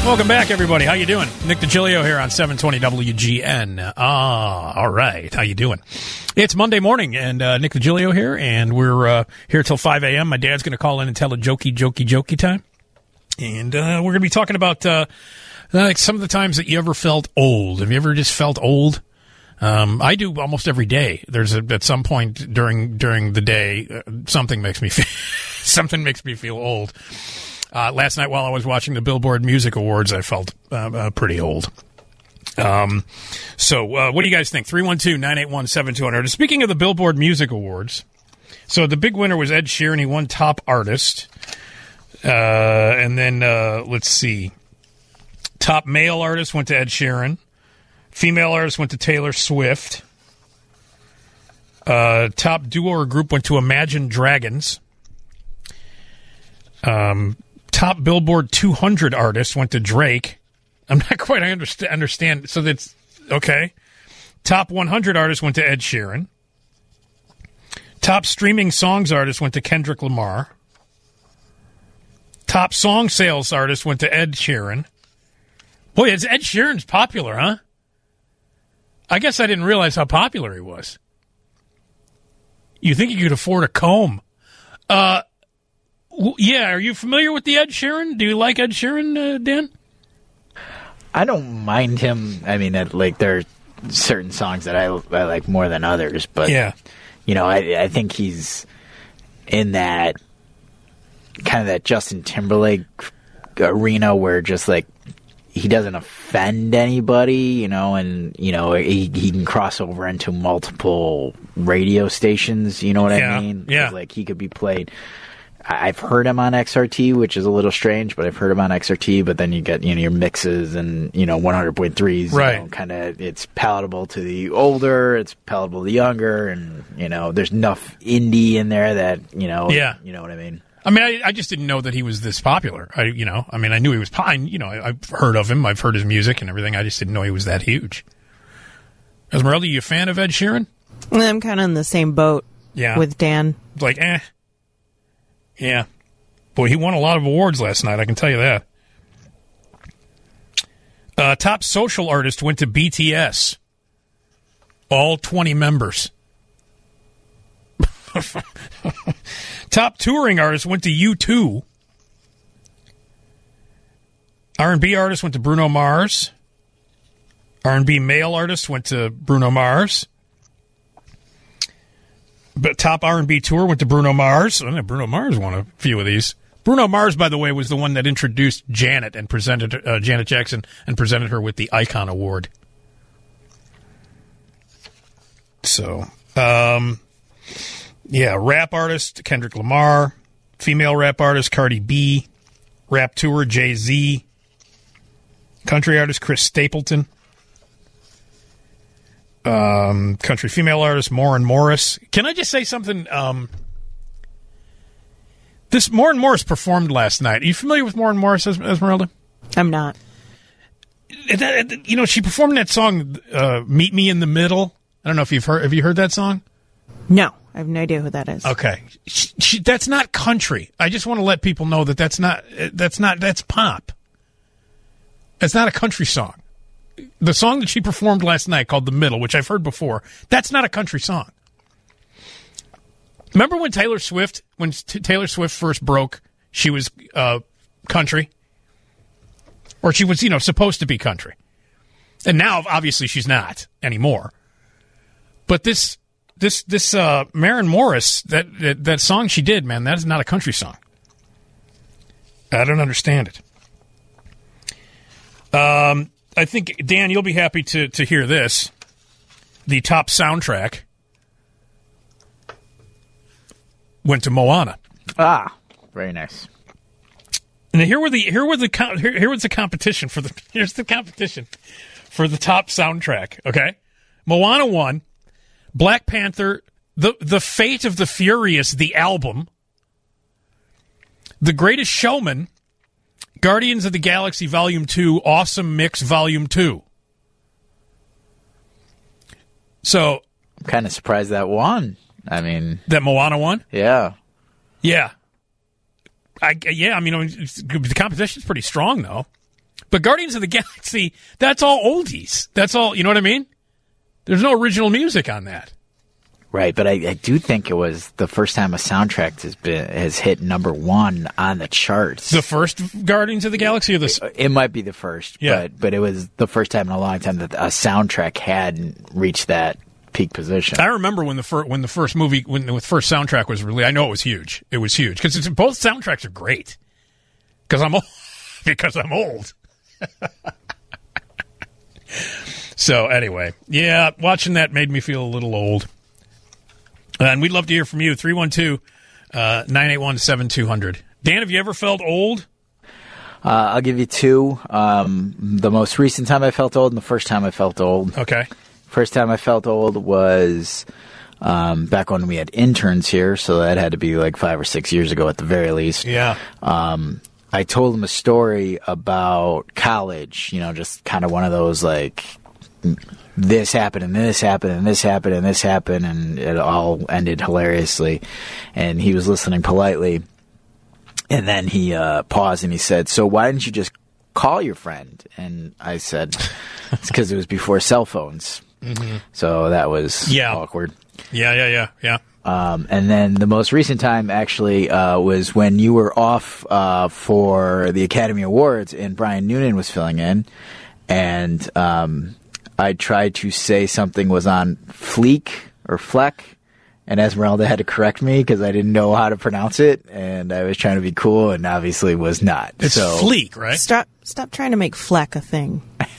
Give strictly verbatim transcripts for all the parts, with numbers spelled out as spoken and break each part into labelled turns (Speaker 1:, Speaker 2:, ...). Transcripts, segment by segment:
Speaker 1: Welcome back, everybody. How you doing? Nick DiGilio here on seven twenty W G N. Ah, all right. How you doing? It's Monday morning, and uh, Nick DiGilio here, and we're uh, here till five a.m. My dad's going to call in and tell a jokey, jokey, jokey time. And uh, we're going to be talking about uh, like some of the times that you ever felt old. Have you ever just felt old? Um, I do almost every day. There's a, at some point during during the day, uh, something makes me feel, something makes me feel old. Uh, last night while I was watching the Billboard Music Awards, I felt uh, uh, pretty old. Um, so uh, what do you guys think? three one two, nine eight one, seven two zero zero. Speaking of the Billboard Music Awards, so the big winner was Ed Sheeran. He won Top Artist. Uh, and then, uh, let's see. Top Male Artist went to Ed Sheeran. Female Artist went to Taylor Swift. Uh, top Duo or Group went to Imagine Dragons. Um... Top Billboard two hundred artist went to Drake. I'm not quite I understand. understand. So that's okay. Top one hundred artist went to Ed Sheeran. Top streaming songs artist went to Kendrick Lamar. Top song sales artist went to Ed Sheeran. Boy, it's Ed Sheeran's popular, huh? I guess I didn't realize how popular he was. You think you could afford a comb? Uh. Yeah, are you familiar with the Ed Sheeran? Do you like Ed Sheeran, uh, Dan?
Speaker 2: I don't mind him. I mean, it, like there are certain songs that I, I like more than others, but
Speaker 1: yeah,
Speaker 2: you know, I, I think he's in that kind of that Justin Timberlake arena where just like he doesn't offend anybody, you know, and you know he he can cross over into multiple radio stations. You know what
Speaker 1: yeah.
Speaker 2: I mean?
Speaker 1: Yeah,
Speaker 2: like he could be played. I've heard him on X R T, which is a little strange, but I've heard him on X R T, but then you get, you know, your mixes and, you know, one hundred point threes,
Speaker 1: right.
Speaker 2: You know, kind of, it's palatable to the older, it's palatable to the younger, and, you know, there's enough indie in there that, you know,
Speaker 1: yeah.
Speaker 2: you know what I mean?
Speaker 1: I mean, I, I just didn't know that he was this popular. I, you know, I mean, I knew he was, I, you know, I, I've heard of him, I've heard his music and everything, I just didn't know he was that huge. Esmeralda, you a fan of Ed Sheeran?
Speaker 3: I'm kind of in the same boat
Speaker 1: yeah.
Speaker 3: with Dan.
Speaker 1: Like, eh. Yeah. Boy, he won a lot of awards last night, I can tell you that. Uh, top social artist went to B T S. All twenty members. Top touring artist went to U two. R and B artist went to Bruno Mars. R and B male artist went to Bruno Mars. But top R and B tour went to Bruno Mars. I know Bruno Mars won a few of these. Bruno Mars, by the way, was the one that introduced Janet and presented uh, Janet Jackson and presented her with the Icon Award. So, um, yeah, rap artist Kendrick Lamar, female rap artist Cardi B, rap tour Jay-Z, country artist Chris Stapleton. Um, country female artist Maren Morris. Can I just say something? Um, this Maren Morris performed last night. Are you familiar with Maren Morris, Esmeralda?
Speaker 3: I'm not.
Speaker 1: That, you know, she performed that song, uh, "Meet Me in the Middle." I don't know if you've heard. Have you heard that song?
Speaker 3: No, I have no idea who that is.
Speaker 1: Okay, she, she, that's not country. I just want to let people know that that's not. That's not. That's pop. That's not a country song. The song that she performed last night called The Middle, which I've heard before, that's not a country song. Remember when Taylor Swift, when t- Taylor Swift first broke, she was uh, country? Or she was, you know, supposed to be country. And now, obviously, she's not anymore. But this, this, this uh, Maren Morris, that, that, that song she did, man, that is not a country song. I don't understand it. Um... I think, Dan, you'll be happy to, to hear this. The top soundtrack went to Moana.
Speaker 2: Ah, very nice.
Speaker 1: And here were the here were the here, here was the competition for the here's the competition for the top soundtrack. Okay, Moana won. Black Panther, the the Fate of the Furious, the album, The Greatest Showman, Guardians of the Galaxy Volume two, Awesome Mix Volume two. So,
Speaker 2: I'm kind of surprised that won. I mean,
Speaker 1: that Moana won?
Speaker 2: Yeah.
Speaker 1: Yeah. I, yeah, I mean, the competition's pretty strong, though. But Guardians of the Galaxy, that's all oldies. That's all, you know what I mean? There's no original music on that.
Speaker 2: Right, but I, I do think it was the first time a soundtrack has been has hit number one on the charts.
Speaker 1: The first Guardians of the Galaxy, or the
Speaker 2: it, it might be the first,
Speaker 1: yeah.
Speaker 2: but but it was the first time in a long time that a soundtrack hadn't reached that peak position.
Speaker 1: I remember when the first when the first movie when the first soundtrack was released. I know it was huge. It was huge because both soundtracks are great. Because I'm old. because I'm old. So anyway, yeah, watching that made me feel a little old. Uh, and we'd love to hear from you. three one two, nine eight one, seven two zero zero. Dan, have you ever felt old?
Speaker 2: Uh, I'll give you two. Um, the most recent time I felt old and the first time I felt old.
Speaker 1: Okay.
Speaker 2: First time I felt old was um, back when we had interns here, so that had to be like five or six years ago at the very least.
Speaker 1: Yeah.
Speaker 2: Um, I told them a story about college, you know, just kind of one of those like... this happened and this happened and this happened and this happened and it all ended hilariously, and he was listening politely, and then he uh, paused and he said, so why didn't you just call your friend? And I said, it's because it was before cell phones. Mm-hmm. So that was
Speaker 1: yeah.
Speaker 2: awkward.
Speaker 1: Yeah, yeah, yeah, yeah.
Speaker 2: Um, and then the most recent time actually uh, was when you were off uh, for the Academy Awards and Brian Noonan was filling in, and um, I tried to say something was on fleek or fleck, and Esmeralda had to correct me because I didn't know how to pronounce it, and I was trying to be cool, and obviously was not.
Speaker 1: It's
Speaker 2: so,
Speaker 1: fleek, right?
Speaker 3: Stop stop trying to make fleck a thing.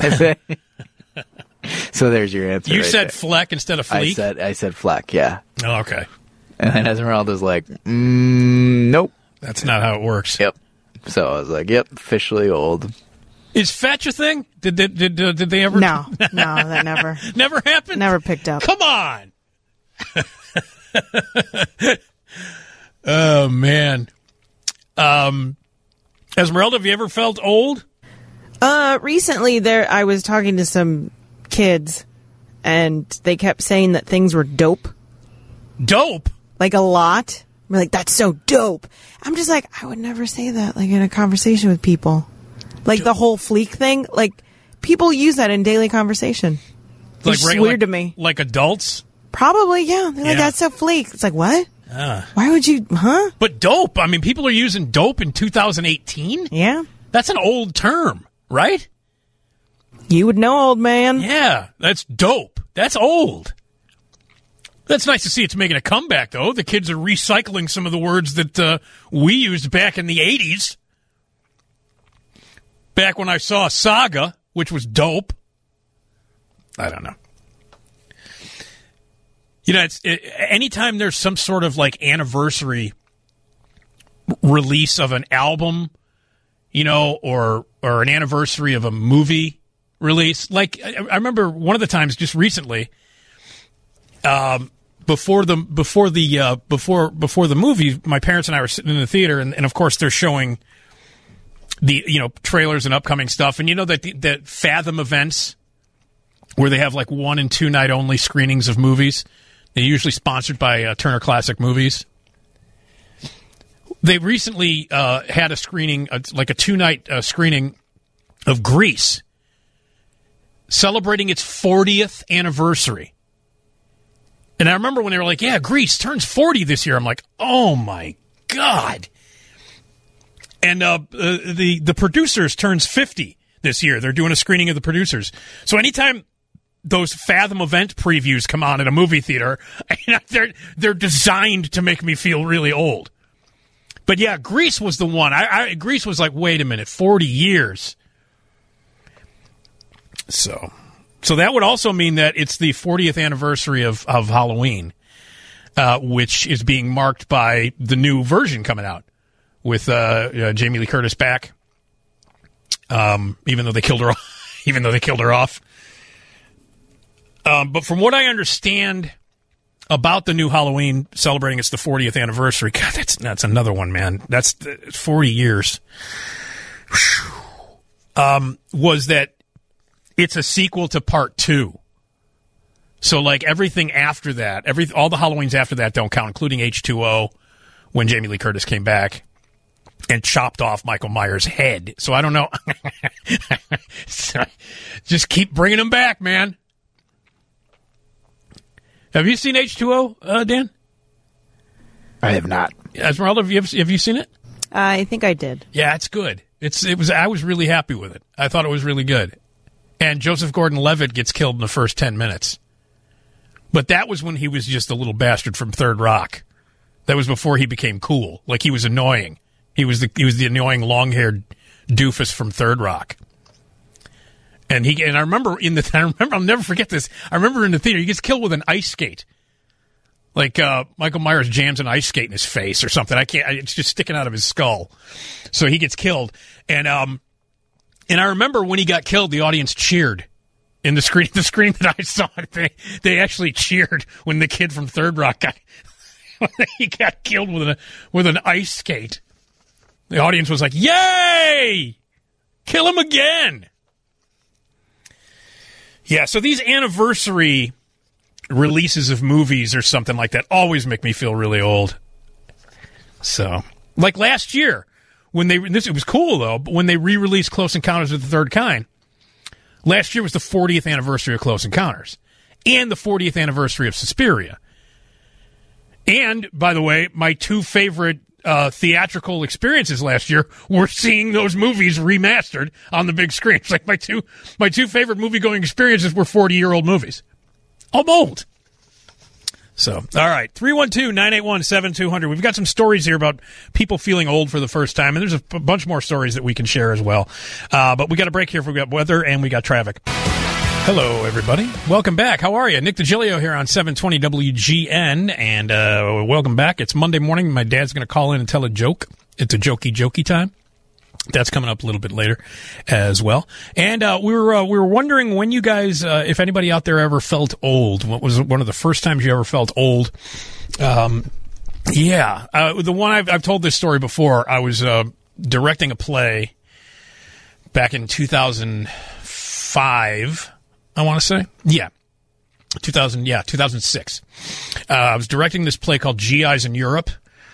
Speaker 2: So there's your answer.
Speaker 1: You
Speaker 2: right
Speaker 1: said
Speaker 2: there.
Speaker 1: fleck instead of
Speaker 2: I
Speaker 1: fleek?
Speaker 2: said I said fleck, yeah.
Speaker 1: Oh, okay.
Speaker 2: And then Esmeralda's like, mm, nope.
Speaker 1: That's not how it works.
Speaker 2: Yep. So I was like, yep, officially old.
Speaker 1: Is fetch a thing? Did did did, uh, did they ever?
Speaker 3: No, no, that never,
Speaker 1: never happened.
Speaker 3: never picked up.
Speaker 1: Come on. Oh man. Um, Esmeralda, have you ever felt old?
Speaker 3: Uh, recently there, I was talking to some kids, and they kept saying that things were dope,
Speaker 1: Dope.
Speaker 3: like a lot. We're like, that's so dope. I'm just like, I would never say that, like in a conversation with people, like the whole fleek thing. Like people use that in daily conversation. It's
Speaker 1: Like
Speaker 3: just
Speaker 1: right-
Speaker 3: weird
Speaker 1: like-
Speaker 3: to me.
Speaker 1: Like adults.
Speaker 3: Probably, yeah. They're like,
Speaker 1: Yeah.
Speaker 3: that's so fleek. It's like, what?
Speaker 1: Uh,
Speaker 3: Why would you? Huh?
Speaker 1: but dope. I mean, people are using dope in two thousand eighteen.
Speaker 3: Yeah.
Speaker 1: That's an old term, right?
Speaker 3: You would know, old man.
Speaker 1: Yeah, that's dope. That's old. That's nice to see it's making a comeback, though. The kids are recycling some of the words that uh, we used back in the eighties. Back when I saw Saga, which was dope. I don't know. You know, it's it, anytime there's some sort of like anniversary release of an album, you know, or or an anniversary of a movie release. Like I, I remember one of the times just recently, um, before the before the uh, before before the movie, my parents and I were sitting in the theater, and, and of course they're showing the you know trailers and upcoming stuff, and you know that the, that Fathom events where they have like one and two night only screenings of movies. They're usually sponsored by uh, Turner Classic Movies. They recently uh, had a screening, uh, like a two-night uh, screening of Grease, celebrating its fortieth anniversary. And I remember when they were like, yeah, Grease turns forty this year. I'm like, oh, my God. And uh, uh, the, the producers turns fifty this year. They're doing a screening of the producers. So anytime those Fathom event previews come on at a movie theater, they're they're designed to make me feel really old. But yeah, Grease was the one. I, I Grease was like, wait a minute, forty years. So, so that would also mean that it's the fortieth anniversary of of Halloween, uh, which is being marked by the new version coming out with uh, uh, Jamie Lee Curtis back. Um, even though they killed her, off, even though they killed her off. Um, but from what I understand about the new Halloween celebrating its the fortieth anniversary, God, that's that's another one, man. That's forty years. Um, was that it's a sequel to part two. So, like, everything after that, every all the Halloweens after that don't count, including H two O, when Jamie Lee Curtis came back and chopped off Michael Myers' head. So I don't know. So, just keep bringing them back, man. Have you seen H two O, uh, Dan?
Speaker 2: I have not.
Speaker 1: Esmeralda, have you, have you seen it?
Speaker 3: Uh, I think I did.
Speaker 1: Yeah, it's good. It's it was. I was really happy with it. I thought it was really good. And Joseph Gordon-Levitt gets killed in the first ten minutes. But that was when he was just a little bastard from Third Rock. That was before he became cool. Like, he was annoying. He was the he was the annoying long-haired doofus from Third Rock. And he and I remember in the I remember I'll never forget this. I remember in the theater he gets killed with an ice skate. Like uh, Michael Myers jams an ice skate in his face or something. I can't. It's just sticking out of his skull. So he gets killed. And um, and I remember when he got killed, the audience cheered. In the screen, the screen that I saw, they they actually cheered when the kid from Third Rock got when he got killed with a with an ice skate. The audience was like, "Yay! Kill him again!" Yeah. So these anniversary releases of movies or something like that always make me feel really old. So, like last year when they this it was cool though, but when they re-released Close Encounters of the Third Kind. Last year was the fortieth anniversary of Close Encounters and the fortieth anniversary of Suspiria. And, by the way, my two favorite uh, theatrical experiences last year were seeing those movies remastered on the big screen. It's like my two my two favorite movie-going experiences were forty-year-old movies. I'm old. So, all right, three one two, nine eight one, seven two zero zero. We've got some stories here about people feeling old for the first time, and there's a b- bunch more stories that we can share as well. Uh, but we got a break here. For we got weather and we got traffic. Hello, everybody. Welcome back. How are you? Nick DiGilio here on seven twenty W G N, and uh, welcome back. It's Monday morning. My dad's going to call in and tell a joke. It's a jokey, jokey time. That's coming up a little bit later as well. And uh, we were uh, we were wondering when you guys, uh, if anybody out there ever felt old. What was one of the first times you ever felt old? Um, yeah, uh, the one I've, I've told this story before. I was uh, directing a play back in two thousand five. I want to say, yeah, two thousand, yeah, two thousand six. Uh, I was directing this play called G Is in Europe.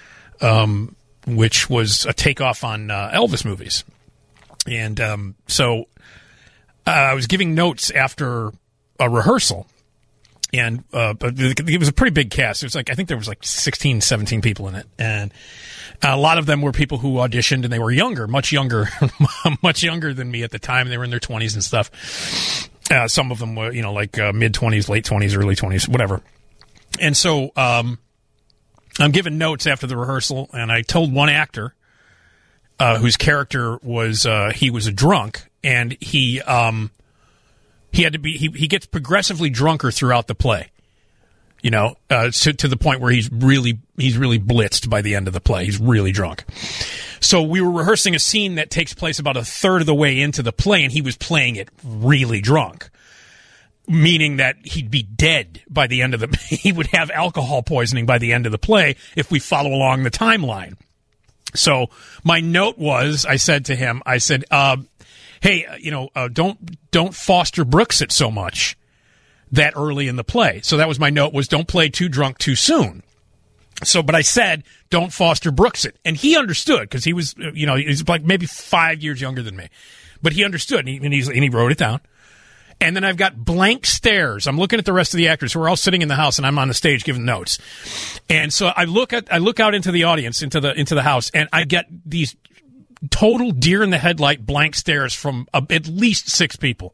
Speaker 1: Um. Which was a takeoff on uh, Elvis movies. And um, so uh, I was giving notes after a rehearsal. And uh, but it was a pretty big cast. It was like, I think there was like sixteen, seventeen people in it. And a lot of them were people who auditioned, and they were younger, much younger, much younger than me at the time. They were in their twenties and stuff. Uh, some of them were, you know, like uh, mid-twenties, late twenties, early twenties, whatever. And so... Um, I'm giving notes after the rehearsal, and I told one actor uh, whose character was uh, he was a drunk, and he um, he had to be he, he gets progressively drunker throughout the play, you know, uh, to, to the point where he's really he's really blitzed by the end of the play. He's really drunk. So we were rehearsing a scene that takes place about a third of the way into the play, and he was playing it really drunk. Meaning that he'd be dead by the end of the... He would have alcohol poisoning by the end of the play if we follow along the timeline. So my note was, I said to him, I said, uh, hey, you know, uh, don't don't Foster Brooks it so much that early in the play. So that was my note, was don't play too drunk too soon. So, but I said, don't Foster Brooks it. And he understood, because he was, you know, he's like maybe five years younger than me. But he understood, and he, and, he's, and he wrote it down. And then I've got blank stares. I'm looking at the rest of the actors who are all sitting in the house, and I'm on the stage giving notes. And so I look at, I look out into the audience, into the into the house, and I get these total deer in the headlight blank stares from uh, at least six people.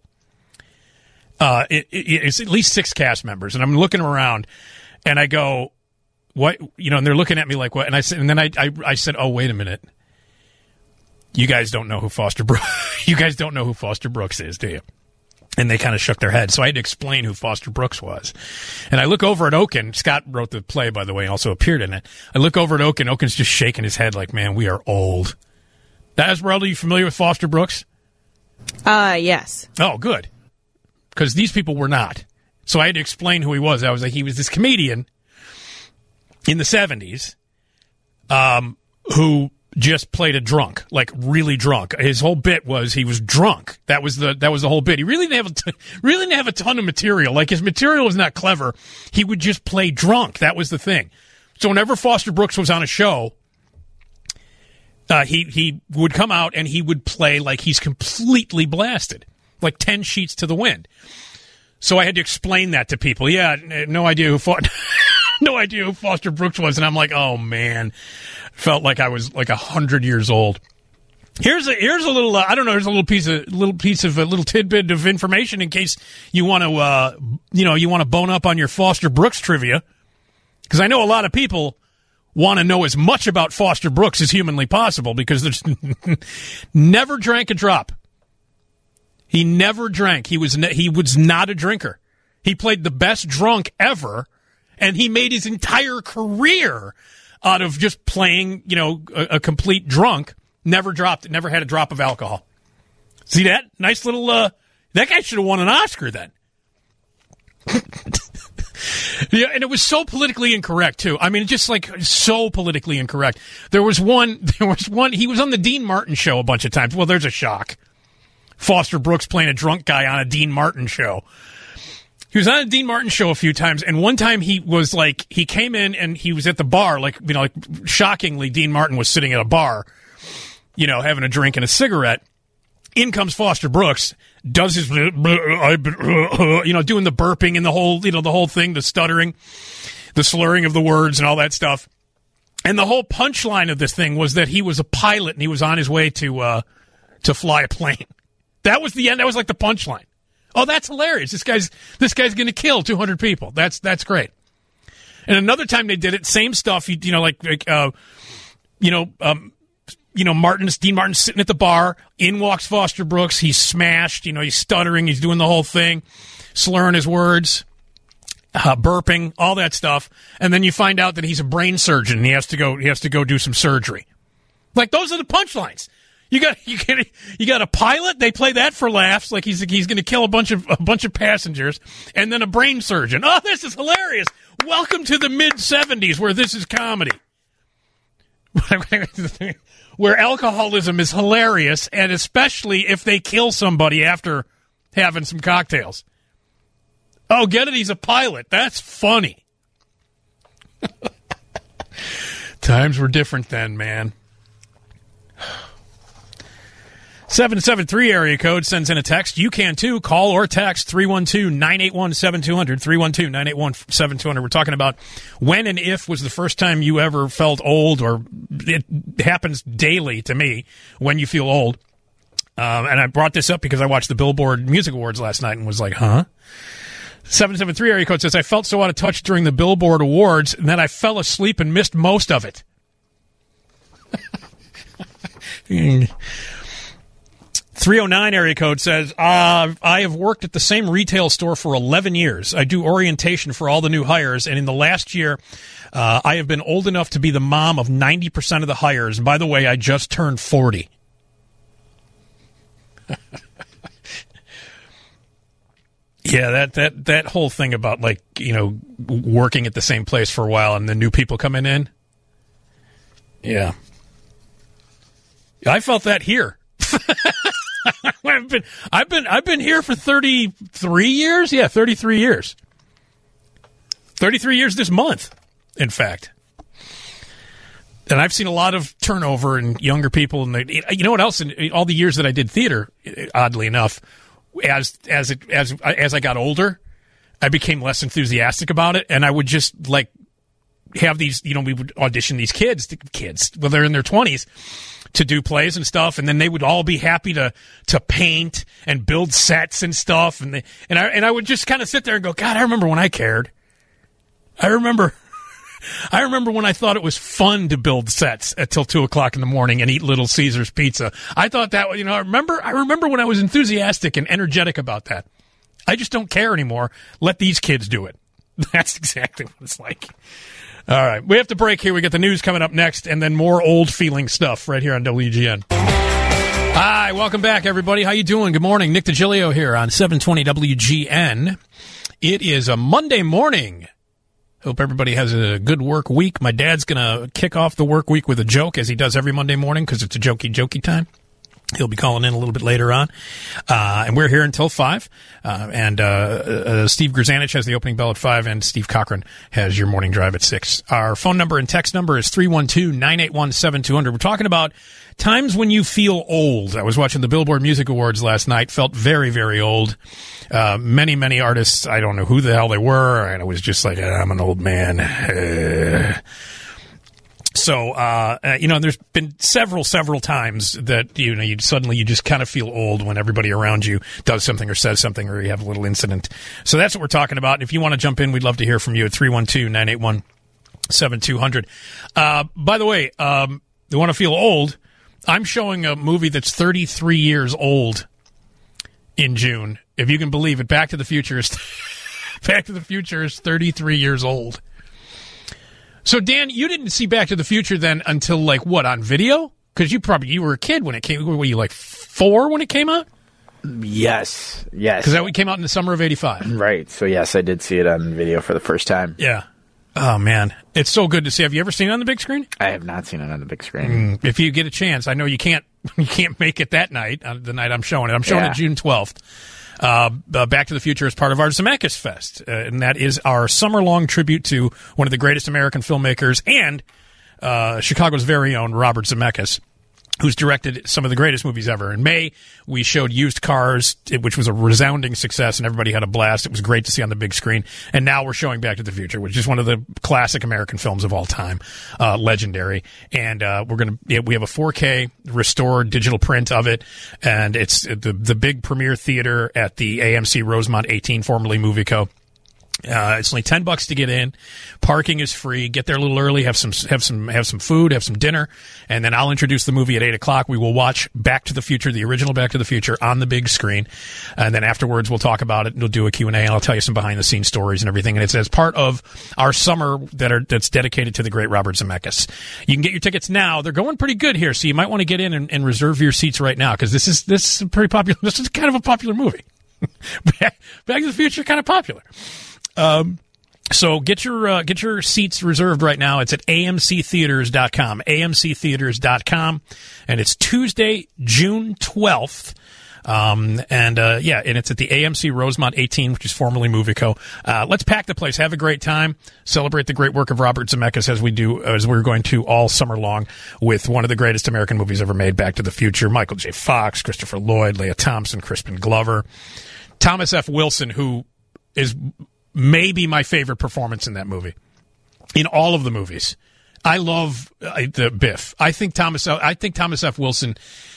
Speaker 1: Uh, it, it, it's at least six cast members, and I'm looking around, and I go, "What?" You know, and they're looking at me like, "What?" And I said, and then I, I, I said, "Oh, wait a minute. You guys don't know who Foster Brooks. You guys don't know who Foster Brooks is, do you?" And they kind of shook their heads. So I had to explain who Foster Brooks was. And I look over at Oaken. Scott wrote the play, by the way, and also appeared in it. I look over at Oaken. Oaken's just shaking his head like, man, we are old. That, Esmeralda, you familiar with Foster Brooks?
Speaker 3: Uh, yes.
Speaker 1: Oh, good. Because these people were not. So I had to explain who he was. I was like, he was this comedian in the seventies um, who... just played a drunk, like really drunk. His whole bit was he was drunk. That was the that was the whole bit. He really didn't have a t- really didn't have a ton of material. Like his material was not clever. He would just play drunk. That was the thing. So whenever Foster Brooks was on a show, Uh, he, he would come out and he would play like he's completely blasted, like ten sheets to the wind. So I had to explain that to people. Yeah, no idea who fought, no idea who Foster Brooks was. And I'm like, oh, man. Felt like I was like a hundred years old. Here's a here's a little uh, I don't know. Here's a little piece of little piece of a little tidbit of information in case you want to uh, you know you want to bone up on your Foster Brooks trivia, because I know a lot of people want to know as much about Foster Brooks as humanly possible, because there's never drank a drop. He never drank. He was ne- he was not a drinker. He played the best drunk ever, and he made his entire career out of just playing, you know, a, a complete drunk. Never dropped, never had a drop of alcohol. See that? Nice little, uh, that guy should have won an Oscar then. Yeah, and it was so politically incorrect, too. I mean, just like so politically incorrect. There was one, there was one, he was on the Dean Martin show a bunch of times. Well, there's a shock. Foster Brooks playing a drunk guy on a Dean Martin show. He was on a Dean Martin show a few times, and one time he was like, he came in and he was at the bar, like, you know, like, shockingly, Dean Martin was sitting at a bar, you know, having a drink and a cigarette. In comes Foster Brooks, does his, you know, doing the burping and the whole, you know, the whole thing, the stuttering, the slurring of the words and all that stuff. And the whole punchline of this thing was that he was a pilot and he was on his way to, uh, to fly a plane. That was the end. That was like the punchline. Oh, that's hilarious. This guy's, this guy's going to kill two hundred people. That's, that's great. And another time they did it, same stuff, you, you know, like, like, uh, you know, um, You know, Martin's, Dean Martin's sitting at the bar. In walks Foster Brooks. He's smashed. You know, he's stuttering. He's doing the whole thing, slurring his words, uh, burping, all that stuff. And then you find out that he's a brain surgeon and he has to go. He has to go do some surgery. Like, those are the punchlines. You got you got you got a pilot. They play that for laughs, like he's he's going to kill a bunch of a bunch of passengers, and then a brain surgeon. Oh, this is hilarious! Welcome to the mid seventies, where this is comedy. Where alcoholism is hilarious, and especially if they kill somebody after having some cocktails. Oh, get it? He's a pilot. That's funny. Times were different then, man. seven seven three area code sends in a text. You can, too. Call or text three one two, nine eight one, seven two zero zero, three one two, nine eight one, seven two zero zero. We're talking about when and if was the first time you ever felt old, or it happens daily to me when you feel old. Um, and I brought this up because I watched the Billboard Music Awards last night and was like, huh? seven seven three area code says, I felt so out of touch during the Billboard Awards and then I fell asleep and missed most of it. three oh nine area code says, uh, I have worked at the same retail store for eleven years. I do orientation for all the new hires, and in the last year, uh, I have been old enough to be the mom of ninety percent of the hires. And by the way, I just turned forty. Yeah, that, that, that whole thing about, like, you know, working at the same place for a while and the new people coming in. Yeah. I felt that here. I've been, I've been, I've been here for thirty-three years. Yeah, thirty-three years. thirty-three years this month, in fact. And I've seen a lot of turnover in younger people. And they, you know what else? In all the years that I did theater, oddly enough, as as it as as I got older, I became less enthusiastic about it, and I would just like have these. You know, we would audition these kids, kids, well, they're in their twenties, to do plays and stuff, and then they would all be happy to to paint and build sets and stuff, and they, and I and I would just kind of sit there and go, God, I remember when I cared. I remember, I remember when I thought it was fun to build sets until two o'clock in the morning and eat Little Caesars pizza. I thought that, you know, I remember, I remember when I was enthusiastic and energetic about that. I just don't care anymore. Let these kids do it. That's exactly what it's like. All right, we have to break here. We got the news coming up next, and then more old-feeling stuff right here on W G N. Hi, welcome back, everybody. How you doing? Good morning. Nick DiGilio here on seven twenty W G N. It is a Monday morning. Hope everybody has a good work week. My dad's going to kick off the work week with a joke, as he does every Monday morning, because it's a jokey, jokey time. He'll be calling in a little bit later on. Uh, and we're here until five. Uh, and uh, uh, Steve Grzanich has the opening bell at five, and Steve Cochran has your morning drive at six. Our phone number and text number is three one two, nine eight one, seven two zero zero. We're talking about times when you feel old. I was watching the Billboard Music Awards last night, felt very, very old. Uh, many, many artists, I don't know who the hell they were, and it was just like, I'm an old man. Uh, So, uh, uh, you know, there's been several, several times that, you know, you suddenly you just kind of feel old when everybody around you does something or says something or you have a little incident. So that's what we're talking about. If you want to jump in, we'd love to hear from you at three one two, nine eight one, seven two zero zero. Uh, by the way, um, you want to feel old? I'm showing a movie that's thirty-three years old in June. If you can believe it, Back to the Future is, Back to the Future is thirty-three years old. So, Dan, you didn't see Back to the Future then until, like, what, on video? Because you probably, you were a kid when it came, were you, like, four when it came out?
Speaker 2: Yes, yes.
Speaker 1: Because that came out in the summer of eighty-five.
Speaker 2: Right, so yes, I did see it on video for the first time.
Speaker 1: Yeah. Oh, man. It's so good to see. Have you ever seen it on the big screen?
Speaker 2: I have not seen it on the big screen.
Speaker 1: Mm, if you get a chance, I know you can't you can't make it that night, uh, the night I'm showing it. I'm showing
Speaker 2: Yeah.
Speaker 1: it June twelfth. Uh, uh, Back to the Future is part of our Zemeckis Fest, uh, and that is our summer-long tribute to one of the greatest American filmmakers and uh, Chicago's very own Robert Zemeckis, who's directed some of the greatest movies ever. In May, we showed Used Cars, which was a resounding success, and everybody had a blast. It was great to see on the big screen. And now we're showing Back to the Future, which is one of the classic American films of all time, uh, legendary. And uh, we're gonna yeah, we have a four K restored digital print of it, and it's the the big premiere theater at the A M C Rosemont eighteen, formerly Movieco. Uh, it's only ten bucks to get in. Parking is free. Get there a little early. Have some, have some, have some food. Have some dinner, and then I'll introduce the movie at eight o'clock. We will watch Back to the Future, the original Back to the Future, on the big screen, and then afterwards we'll talk about it. And we'll do a Q and A, and I'll tell you some behind the scenes stories and everything. And it's as part of our summer that are that's dedicated to the great Robert Zemeckis. You can get your tickets now. They're going pretty good here, so you might want to get in and, and reserve your seats right now because this is this is pretty popular. This is kind of a popular movie. Back, Back to the Future, kind of popular. Um, so get your, uh, get your seats reserved right now. It's at A M C theaters dot com, A M C theaters dot com. And it's Tuesday, June twelfth. Um, and, uh, yeah, and it's at the A M C Rosemont eighteen, which is formerly Movieco. Uh, let's pack the place, have a great time, celebrate the great work of Robert Zemeckis as we do, as we're going to all summer long with one of the greatest American movies ever made, Back to the Future. Michael J. Fox, Christopher Lloyd, Leah Thompson, Crispin Glover, Thomas F. Wilson, who is maybe my favorite performance in that movie. In all of the movies, I love uh, the Biff. I think Thomas. I think Thomas F. Wilson.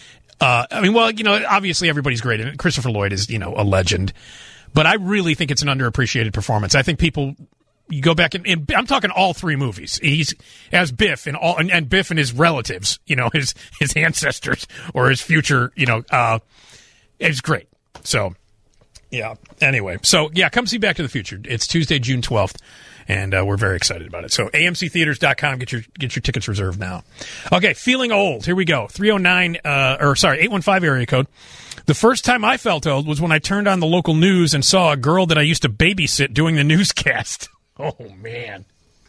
Speaker 1: Uh, I mean, well, you know, obviously everybody's great, and Christopher Lloyd is, you know, a legend. But I really think it's an underappreciated performance. I think people. You go back and, and I'm talking all three movies. He's as Biff and all, and, and Biff and his relatives. You know, his his ancestors or his future. You know, uh, it's great. So. Yeah. Anyway, so yeah, come see Back to the Future. It's Tuesday, June twelfth, and uh, we're very excited about it. So A M C theaters dot com, get your get your tickets reserved now. Okay, feeling old. Here we go. three oh nine, uh, or sorry, eight one five area code. The first time I felt old was when I turned on the local news and saw a girl that I used to babysit doing the newscast. Oh man,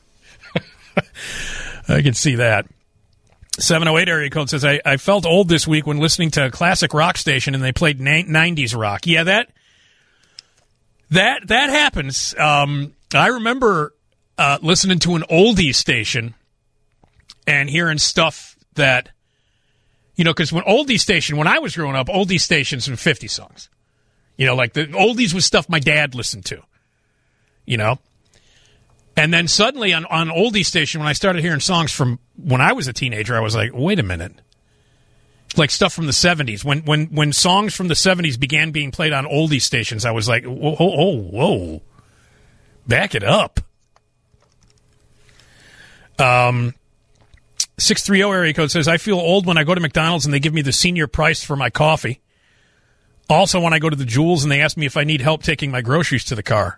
Speaker 1: I can see that. seven oh eight area code says I, I felt old this week when listening to a classic rock station and they played nineties rock. Yeah, that. That that happens. Um, I remember uh, listening to an oldies station and hearing stuff that, you know, because when oldies station, when I was growing up, oldies stations were fifty songs. You know, like the oldies was stuff my dad listened to, you know. And then suddenly on, on oldies station, when I started hearing songs from when I was a teenager, I was like, wait a minute. Like stuff from the seventies. When when when songs from the seventies began being played on oldie stations, I was like, whoa, whoa, whoa. Back it up. Um, six three zero area code says, I feel old when I go to McDonald's and they give me the senior price for my coffee. Also, when I go to the Jewels and they ask me if I need help taking my groceries to the car.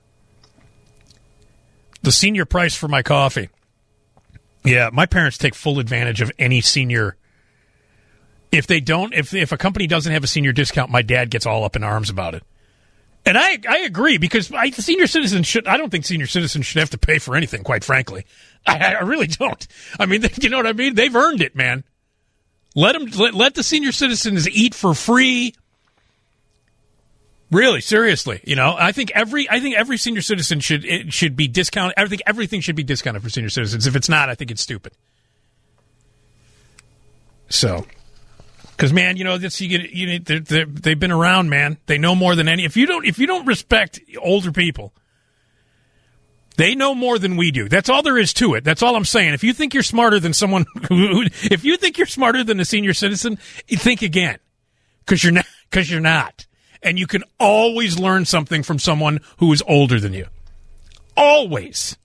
Speaker 1: The senior price for my coffee. Yeah, my parents take full advantage of any senior. If they don't, if if a company doesn't have a senior discount, my dad gets all up in arms about it. And I I agree, because I, senior citizens should, I don't think senior citizens should have to pay for anything, quite frankly. I, I really don't. I mean, you know what I mean? They've earned it, man. Let them let, let the senior citizens eat for free. Really, seriously, you know, I think every I think every senior citizen should it should be discounted. I think everything should be discounted for senior citizens. If it's not, I think it's stupid. So, because man, you know, this you get you know, they're, they're, they've been around, man. They know more than any. If you don't if you don't respect older people, they know more than we do. That's all there is to it. That's all I'm saying. If you think you're smarter than someone, who, if you think you're smarter than a senior citizen, think again, because you're not. Because you're not. And you can always learn something from someone who is older than you. Always.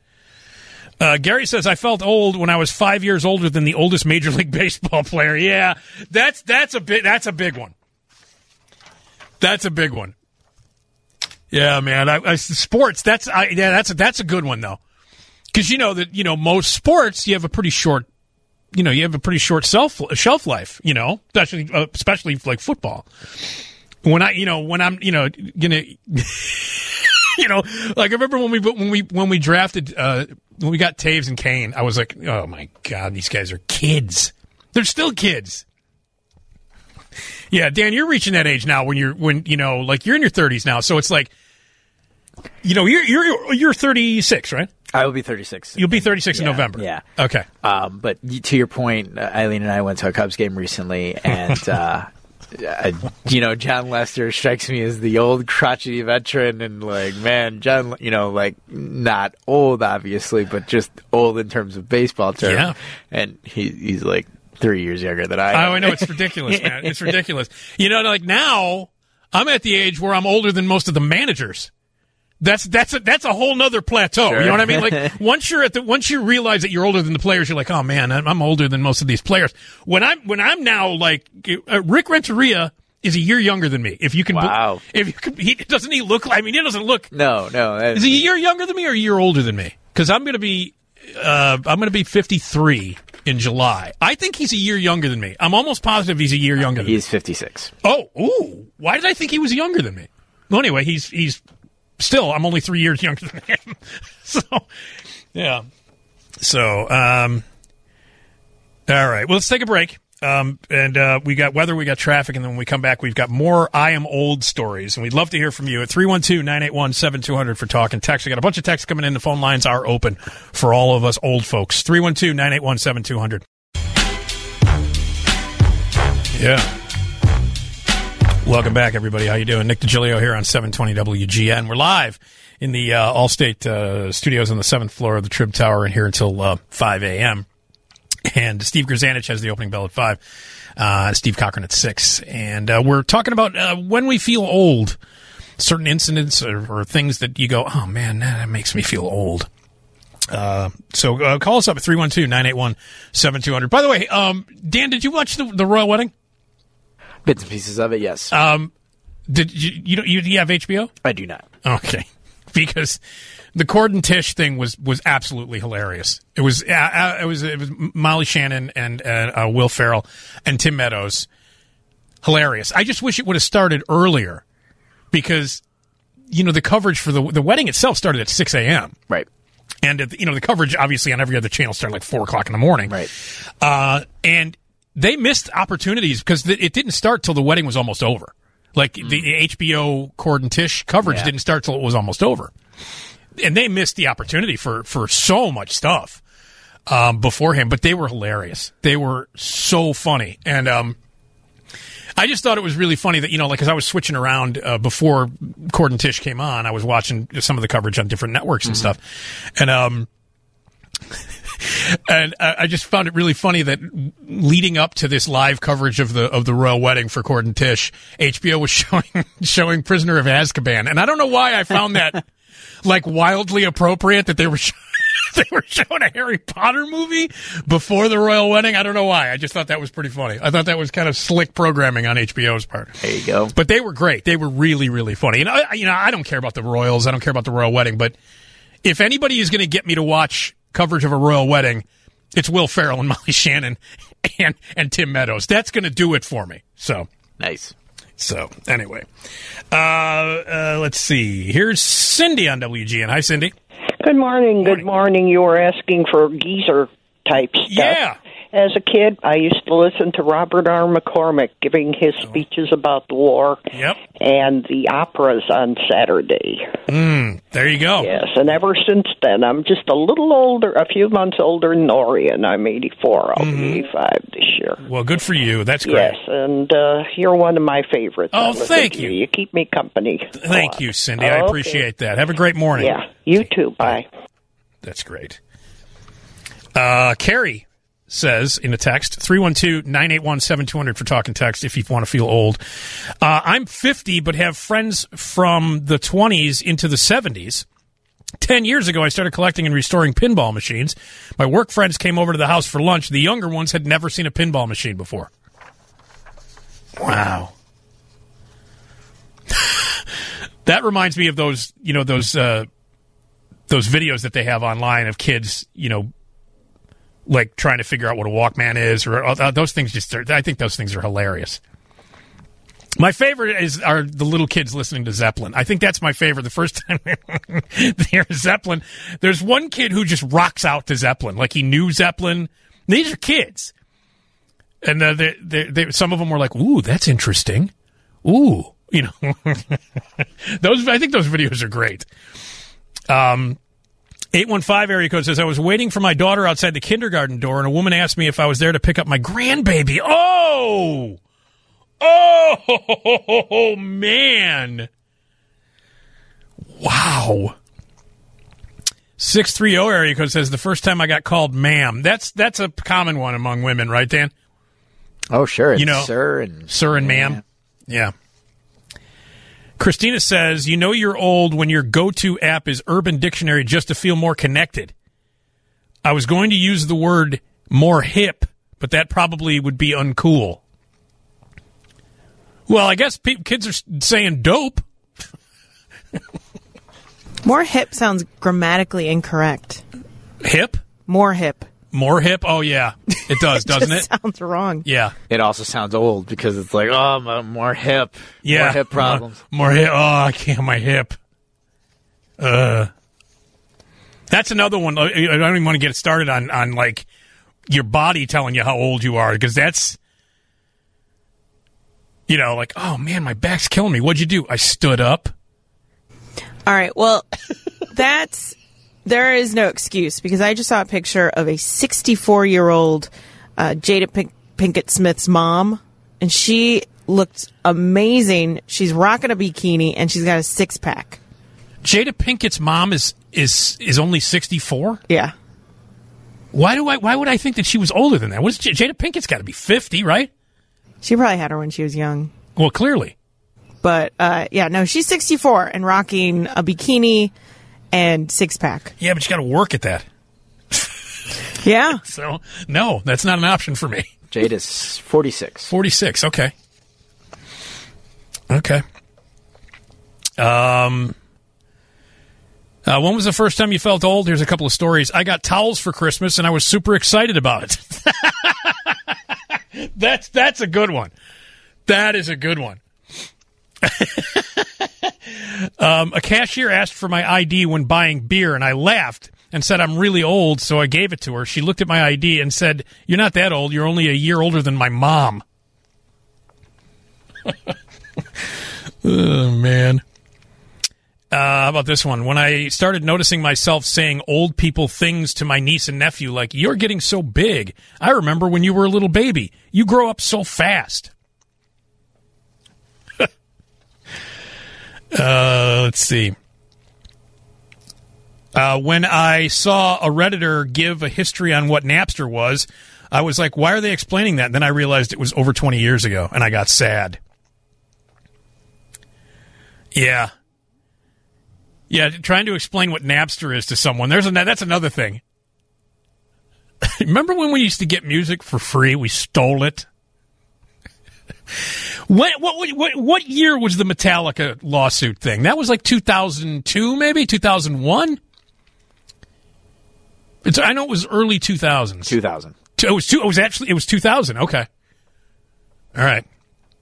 Speaker 1: Uh, Gary says, I felt old when I was five years older than the oldest Major League Baseball player. Yeah, that's that's a bit that's a big one. That's a big one. Yeah, man. I, I, sports. That's I, yeah. That's a, that's a good one though, because you know that you know most sports you have a pretty short, you know, you have a pretty short shelf shelf life. You know, especially uh, especially like football. When I, you know, when I'm, you know, gonna, you know, like I remember when we when we when we drafted uh, when we got Taves and Kane, I was like, oh my god, these guys are kids. They're still kids. Yeah, Dan, you're reaching that age now when you're when you know, like you're in your thirties now, so it's like, you know, you're you're you're thirty-six, right?
Speaker 2: I will be thirty-six.
Speaker 1: You'll be thirty-six
Speaker 2: yeah,
Speaker 1: in November.
Speaker 2: Yeah.
Speaker 1: Okay.
Speaker 2: Um, but to your point, uh, Eileen and I went to a Cubs game recently, and. Uh, Uh, you know, John Lester strikes me as the old crotchety veteran, and like, man, John, you know, like not old, obviously, but just old in terms of baseball terms.
Speaker 1: Yeah.
Speaker 2: And he, he's like three years younger than I am.
Speaker 1: Oh, I know. It's ridiculous, man. It's ridiculous. You know, like now, I'm at the age where I'm older than most of the managers. That's that's a, that's a whole nother plateau.
Speaker 2: Sure.
Speaker 1: You know what I mean? Like once you're at the once you realize that you're older than the players, you're like, oh man, I'm, I'm older than most of these players. When I'm when I'm now like uh, Rick Renteria is a year younger than me. If you can,
Speaker 2: wow.
Speaker 1: If you can, he doesn't he look? I mean, he doesn't look.
Speaker 2: No, no.
Speaker 1: Is he a year younger than me or a year older than me? Because I'm gonna be uh, I'm gonna be fifty-three in July. I think he's a year younger than me. I'm almost positive he's a year younger than
Speaker 2: he's
Speaker 1: me. He's
Speaker 2: fifty-six.
Speaker 1: Oh, ooh. Why did I think he was younger than me? Well, anyway, he's he's. Still, I'm only three years younger than him. So, yeah. So, um, all right. Well, let's take a break. Um, and uh, we got weather, we got traffic, and then when we come back, we've got more I Am Old stories. And we'd love to hear from you at three one two, nine eight one, seven two zero zero for talk and text. We got a bunch of texts coming in. The phone lines are open for all of us old folks. three one two, nine eight one, seven two zero zero. Yeah. Welcome back, everybody. How you doing? Nick DiGilio here on seven twenty W G N. We're live in the uh, Allstate uh, studios on the seventh floor of the Trib Tower and here until uh, five a.m. And Steve Grzanich has the opening bell at five. Uh, Steve Cochran at six. And uh, we're talking about uh, when we feel old, certain incidents or, or things that you go, oh, man, that makes me feel old. Uh, so uh, call us up at three one two, nine eight one, seven two zero zero. By the way, um, Dan, did you watch the, the Royal Wedding?
Speaker 2: Bits and pieces of it, yes.
Speaker 1: Um, did you you don't you, do you have H B O?
Speaker 2: I do not.
Speaker 1: Okay, because the Cord and Tish thing was, was absolutely hilarious. It was uh, it was it was Molly Shannon and uh, uh, Will Ferrell and Tim Meadows. Hilarious. I just wish it would have started earlier, because you know the coverage for the the wedding itself started at six a.m.
Speaker 2: Right.
Speaker 1: And uh, you know the coverage obviously on every other channel started like four o'clock in the morning.
Speaker 2: Right.
Speaker 1: Uh, and they missed opportunities because th- it didn't start till the wedding was almost over. Like mm. the H B O Cord and Tish coverage yeah. didn't start till it was almost over, and they missed the opportunity for for so much stuff um, beforehand. But they were hilarious. They were so funny, and um, I just thought it was really funny that you know, like, as I was switching around uh, before Cord and Tish came on, I was watching some of the coverage on different networks and mm-hmm. stuff, and um. And I just found it really funny that leading up to this live coverage of the of the royal wedding for Cord and Tish, H B O was showing showing Prisoner of Azkaban, and I don't know why I found that like wildly appropriate that they were show- they were showing a Harry Potter movie before the royal wedding. I don't know why. I just thought that was pretty funny. I thought that was kind of slick programming on H B O's part.
Speaker 2: There you go.
Speaker 1: But they were great. They were really really funny. And I, you know, I don't care about the royals. I don't care about the royal wedding. But if anybody is going to get me to watch coverage of a royal wedding, it's Will Ferrell and Molly Shannon and and Tim Meadows. That's going to do it for me. So
Speaker 2: nice.
Speaker 1: So anyway, uh, uh, let's see. Here's Cindy on W G N. Hi, Cindy.
Speaker 4: Good morning. Good morning. You were asking for geezer type stuff.
Speaker 1: Yeah.
Speaker 4: As a kid, I used to listen to Robert R. McCormick giving his speeches about the war
Speaker 1: Yep.
Speaker 4: and the operas on Saturday.
Speaker 1: Mm, there you go.
Speaker 4: Yes, and ever since then, I'm just a little older, a few months older than Orion. I'm eighty-four. I'll
Speaker 1: Mm-hmm.
Speaker 4: be eighty-five this year.
Speaker 1: Well, good for you. That's great.
Speaker 4: Yes, and uh, you're one of my favorites.
Speaker 1: Oh,
Speaker 4: I listen
Speaker 1: thank
Speaker 4: to
Speaker 1: you.
Speaker 4: You keep me company.
Speaker 1: Thank you, Cindy. I
Speaker 4: Okay.
Speaker 1: appreciate that. Have a great morning.
Speaker 4: Yeah, you too. Bye.
Speaker 1: That's great. Uh, Carrie says in a text, three one two, nine eight one, seven two zero zero for talking text if you want to feel old. Uh, I'm fifty but have friends from the twenties into the seventies. Ten years ago, I started collecting and restoring pinball machines. My work friends came over to the house for lunch. The younger ones had never seen a pinball machine before. Wow. That reminds me of those, you know, those uh, those videos that they have online of kids, you know, like trying to figure out what a Walkman is, or uh, those things. Just, I think those things are hilarious. My favorite is are the little kids listening to Zeppelin. I think that's my favorite. The first time they hear Zeppelin, there's one kid who just rocks out to Zeppelin, like he knew Zeppelin. These are kids, and uh, they, they, they, some of them were like, "Ooh, that's interesting." Ooh, you know, those. I think those videos are great. Um. eight one five area code says, I was waiting for my daughter outside the kindergarten door, and a woman asked me if I was there to pick up my grandbaby. Oh! Oh, man. Wow. six three zero area code says, the first time I got called ma'am. That's that's a common one among women, right, Dan?
Speaker 2: Oh, sure. It's
Speaker 1: You know,
Speaker 2: sir and
Speaker 1: Sir and ma'am. Yeah. Christina says, you know you're old when your go-to app is Urban Dictionary just to feel more connected. I was going to use the word more hip, but that probably would be uncool. Well, I guess pe- kids are saying dope.
Speaker 3: More hip sounds grammatically incorrect.
Speaker 1: Hip?
Speaker 3: More hip.
Speaker 1: More hip? Oh, yeah. It does, doesn't it?
Speaker 3: Sounds wrong.
Speaker 1: Yeah.
Speaker 2: It also sounds old because it's like, oh, m- more hip.
Speaker 1: Yeah.
Speaker 2: More hip problems.
Speaker 1: More, more hip. Oh, I can't. My hip. Uh, that's another one. I I don't even want to get started on, on like, your body telling you how old you are, because that's, you know, like, oh, man, my back's killing me. What'd you do? I stood up.
Speaker 3: All right. Well, that's there is no excuse because I just saw a picture of a sixty-four-year-old uh, Jada Pink- Pinkett Smith's mom, and she looked amazing. She's rocking a bikini, and she's got a six-pack.
Speaker 1: Jada Pinkett's mom is is is only sixty-four?
Speaker 3: Yeah.
Speaker 1: Why do I? Why would I think that she was older than that? What's J- Jada Pinkett's got to be fifty, right?
Speaker 3: She probably had her when she was young.
Speaker 1: Well, clearly.
Speaker 3: But, uh, yeah, no, she's sixty-four and rocking a bikini and six-pack.
Speaker 1: Yeah, but you got to work at that.
Speaker 3: Yeah.
Speaker 1: So, no, that's not an option for me.
Speaker 2: Jada's forty-six.
Speaker 1: forty-six, okay. Okay. Um, uh, when was the first time you felt old? Here's a couple of stories. I got towels for Christmas, and I was super excited about it. that's that's a good one. That is a good one. um, a cashier asked for my I D when buying beer, and I laughed and said I'm really old, so I gave it to her. She looked at my I D and said, you're not that old. You're only a year older than my mom. Oh, man. Uh, how about this one? When I started noticing myself saying old people things to my niece and nephew, like, you're getting so big. I remember when you were a little baby. You grow up so fast. Uh, let's see. Uh, when I saw a Redditor give a history on what Napster was, I was like, why are they explaining that? And then I realized it was over twenty years ago, and I got sad. Yeah. Yeah, trying to explain what Napster is to someone, there's a, that's another thing. Remember when we used to get music for free? We stole it. What, what what what year was the Metallica lawsuit thing? That was like two thousand two, maybe two thousand one. It's I know it was early two thousands.
Speaker 2: two thousand.
Speaker 1: It was two. It was actually it was two thousand. Okay. All right.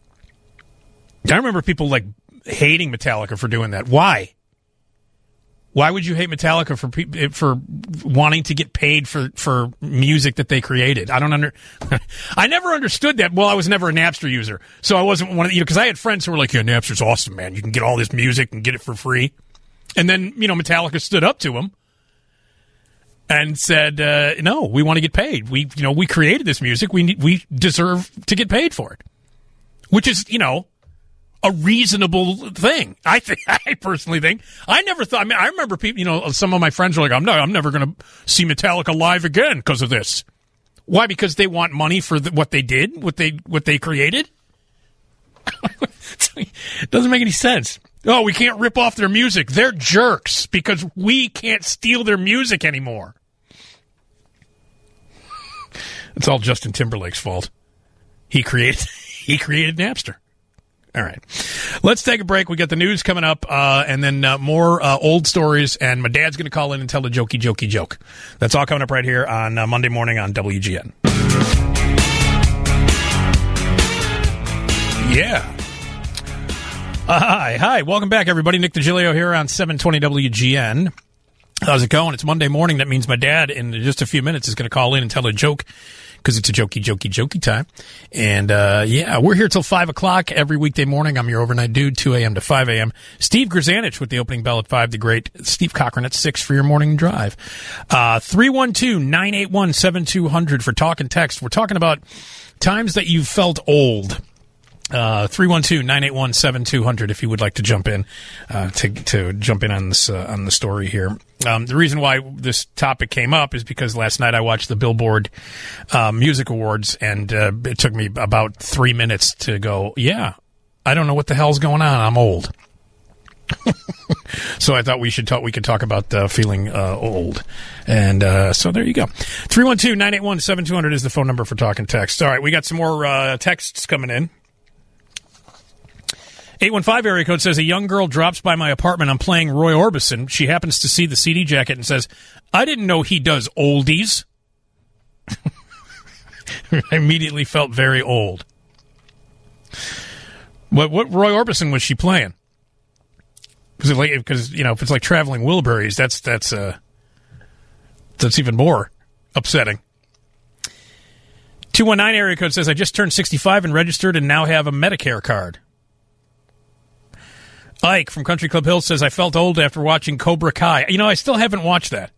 Speaker 1: I remember people like hating Metallica for doing that. Why? Why would you hate Metallica for pe- for wanting to get paid for, for music that they created? I don't under. I never understood that. Well, I was never a Napster user, so I wasn't one of you know because I had friends who were like, "Yeah, Napster's awesome, man. You can get all this music and get it for free." And then you know Metallica stood up to him and said, uh, "No, we want to get paid. We you know we created this music. We we deserve to get paid for it," which is you know. a reasonable thing. I think. I personally think. I never thought. I mean, I remember people. You know, some of my friends were like, "I'm not. I'm never going to see Metallica live again because of this." Why? Because they want money for the, what they did, what they what they created. It doesn't make any sense. Oh, we can't rip off their music. They're jerks because we can't steal their music anymore. It's all Justin Timberlake's fault. He created. He created Napster. All right. Let's take a break. We got the news coming up, uh, and then uh, more uh, old stories, and my dad's going to call in and tell a jokey, jokey joke. That's all coming up right here on uh, Monday morning on W G N. Yeah. Uh, hi. Hi. Welcome back, everybody. Nick DiGilio here on seven twenty W G N. How's it going? It's Monday morning. That means my dad, in just a few minutes, is going to call in and tell a joke. Because it's a jokey, jokey, jokey time. And, uh, yeah, we're here till five o'clock every weekday morning. I'm your overnight dude, two a.m. to five a.m. Steve Grzanich with the opening bell at five, the great Steve Cochran at six for your morning drive. Uh, three one two, nine eight one, seven two zero zero for talk and text. We're talking about times that you've felt old. Uh, three one two, nine eight one, seven two zero zero if you would like to jump in, uh, to, to jump in on this, uh, on the story here. Um, the reason why this topic came up is because last night I watched the Billboard, uh, Music Awards, and, uh, it took me about three minutes to go, yeah, I don't know what the hell's going on. I'm old. So I thought we should talk, we could talk about, uh, feeling, uh, old. And, uh, so there you go. three one two, nine eight one, seven two zero zero is the phone number for talk and text. All right. We got some more, uh, texts coming in. eight one five area code says, a young girl drops by my apartment. I'm playing Roy Orbison. She happens to see the C D jacket and says, I didn't know he does oldies. I immediately felt very old. What what Roy Orbison was she playing? Because like, because you know, if it's like Traveling Wilburys, that's that's uh that's even more upsetting. two one nine area code says, I just turned sixty-five and registered and now have a Medicare card. Ike from Country Club Hills says, I felt old after watching Cobra Kai. You know, I still haven't watched that.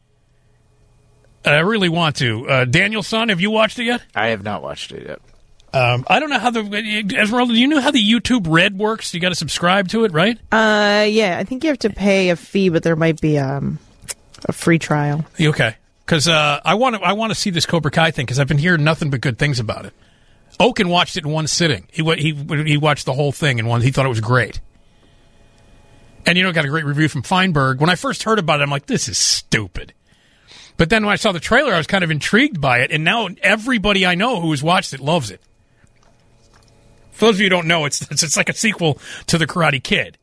Speaker 1: I really want to. Uh, Danielson, have you watched it yet?
Speaker 2: I have not watched it yet.
Speaker 5: Um, I don't know how the... Esmeralda, do you know how the YouTube Red works? You got to subscribe to it, right?
Speaker 3: Uh, yeah, I think you have to pay a fee, but there might be um, a free trial.
Speaker 5: Okay. Because uh, I want to I want to see this Cobra Kai thing, because I've been hearing nothing but good things about it. Oaken watched it in one sitting. He he he watched the whole thing in one. He thought it was great. And, you know, got a great review from Feinberg. When I first heard about it, I'm like, this is stupid. But then when I saw the trailer, I was kind of intrigued by it. And now everybody I know who has watched it loves it. For those of you who don't know, it's it's, it's like a sequel to The Karate Kid.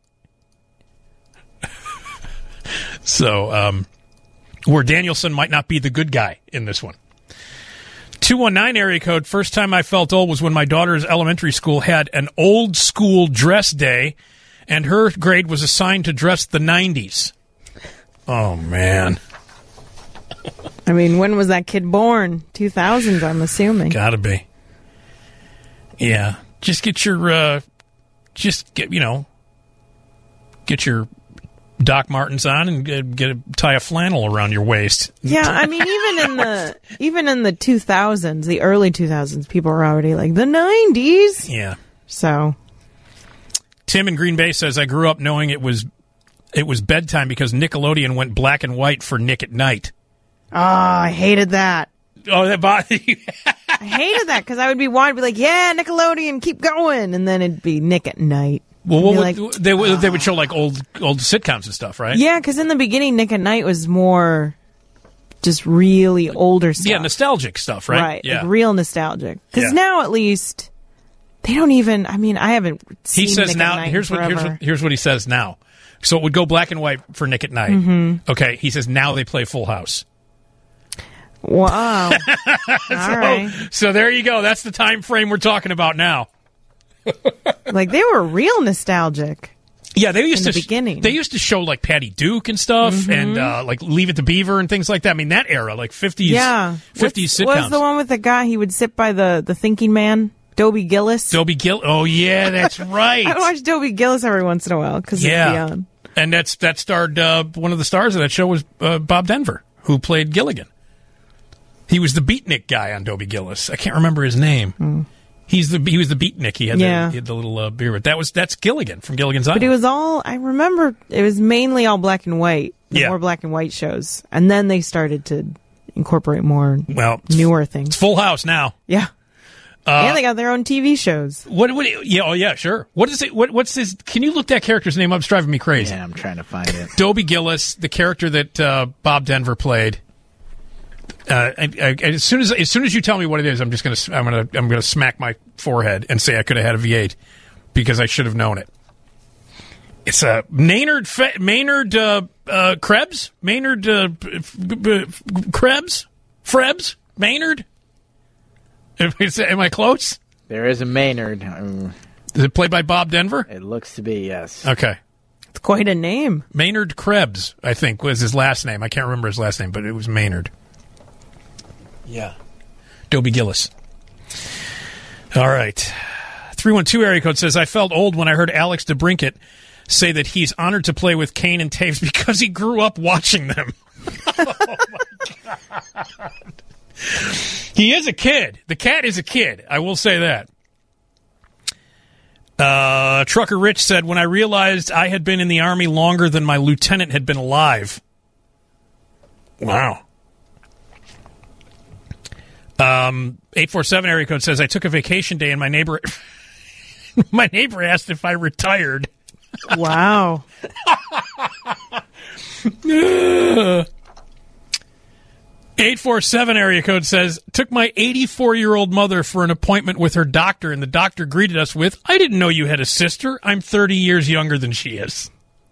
Speaker 5: So, um, where Danielson might not be the good guy in this one. two one nine area code, first time I felt old was when my daughter's elementary school had an old school dress day. And her grade was assigned to dress the nineties. Oh, man.
Speaker 3: I mean, when was that kid born? two thousands, I'm assuming.
Speaker 5: Gotta be. Yeah. Just get your, uh, just get, you know, get your Doc Martens on and get, get a, tie a flannel around your waist.
Speaker 3: Yeah, I mean, even in the even in the two thousands, the early two thousands, people were already like, the nineties.
Speaker 5: Yeah.
Speaker 3: So...
Speaker 5: Tim in Green Bay says, I grew up knowing it was it was bedtime because Nickelodeon went black and white for Nick at Night.
Speaker 3: Oh, I hated that.
Speaker 5: Oh, that bothered you?
Speaker 3: I hated that because I would be wanting to be like, yeah, Nickelodeon, keep going. And then it'd be Nick at Night.
Speaker 5: Well, what would,
Speaker 3: like,
Speaker 5: they, would, they would show like old old sitcoms and stuff, right?
Speaker 3: Yeah, because in the beginning, Nick at Night was more just really older stuff.
Speaker 5: Yeah, nostalgic stuff, right?
Speaker 3: Right,
Speaker 5: yeah.
Speaker 3: like real nostalgic. Because
Speaker 5: Yeah.
Speaker 3: now at least... They don't even. I mean, I haven't seen.
Speaker 5: He says
Speaker 3: Nick
Speaker 5: now.
Speaker 3: at Night
Speaker 5: Here's what, here's
Speaker 3: forever.
Speaker 5: what here's what he says now. So it would go black and white for Nick at Night.
Speaker 3: Mm-hmm.
Speaker 5: Okay. He says now they play Full House.
Speaker 3: Wow. All
Speaker 5: so,
Speaker 3: right.
Speaker 5: So there you go. That's the time frame we're talking about now.
Speaker 3: Like they were real nostalgic.
Speaker 5: Yeah, they used
Speaker 3: in
Speaker 5: to
Speaker 3: the beginning.
Speaker 5: They used to show like Patty Duke and stuff,
Speaker 3: Mm-hmm.
Speaker 5: and uh, like Leave It to Beaver and things like that. I mean, that era, like fifties,
Speaker 3: Yeah.
Speaker 5: fifties
Speaker 3: What's-
Speaker 5: sitcoms.
Speaker 3: What was the one with the guy? He would sit by the, the thinking man, Dobie Gillis.
Speaker 5: Dobie Gill. Oh yeah, that's right.
Speaker 3: I watch Dobie Gillis every once in a while because
Speaker 5: Yeah.
Speaker 3: it'd be on.
Speaker 5: And that's that starred uh, one of the stars of that show was uh, Bob Denver, who played Gilligan. He was the beatnik guy on Dobie Gillis. I can't remember his name.
Speaker 3: Mm.
Speaker 5: He's the he was the beatnik. He had,
Speaker 3: Yeah.
Speaker 5: the, he had the little uh, beard. That was that's Gilligan from Gilligan's Island.
Speaker 3: But it was all, I remember it was mainly all black and white.
Speaker 5: Yeah.
Speaker 3: More black and white shows. And then they started to incorporate more
Speaker 5: well, it's,
Speaker 3: newer
Speaker 5: it's
Speaker 3: things.
Speaker 5: Full House now.
Speaker 3: Yeah.
Speaker 5: Uh,
Speaker 3: and they got their own T V shows.
Speaker 5: What? What? Yeah. Oh, yeah. Sure. What is it? What, what's this? Can you look that character's name up? It's driving me crazy.
Speaker 2: Yeah, I'm trying to find it.
Speaker 5: Dobie Gillis, the character that uh, Bob Denver played. Uh, I, I, as soon as as soon as you tell me what it is, I'm just gonna I'm gonna I'm gonna smack my forehead and say I could have had a V eight because I should have known it. It's a uh, Maynard Fe- Maynard uh, uh, Krebs Maynard uh, b- b- Krebs Frebs Maynard. Is, am I close?
Speaker 2: There is a Maynard. Um,
Speaker 5: Is it played by Bob Denver?
Speaker 2: It looks to be, yes.
Speaker 5: Okay.
Speaker 3: It's quite a name.
Speaker 5: Maynard Krebs, I think, was his last name. I can't remember his last name, but it was Maynard. Yeah. Dobie Gillis. All right. three one two area code says, I felt old when I heard Alex DeBrincat say that he's honored to play with Kane and Taves because he grew up watching them. Oh, my God. He is a kid. The cat is a kid. I will say that. Uh, Trucker Rich said, when I realized I had been in the Army longer than my lieutenant had been alive. Wow. Um, eight four seven area code says, I took a vacation day and my neighbor my neighbor asked if I retired.
Speaker 3: Wow.
Speaker 5: eight four seven area code says, took my eighty-four-year-old mother for an appointment with her doctor, and the doctor greeted us with, I didn't know you had a sister. I'm thirty years younger than she is.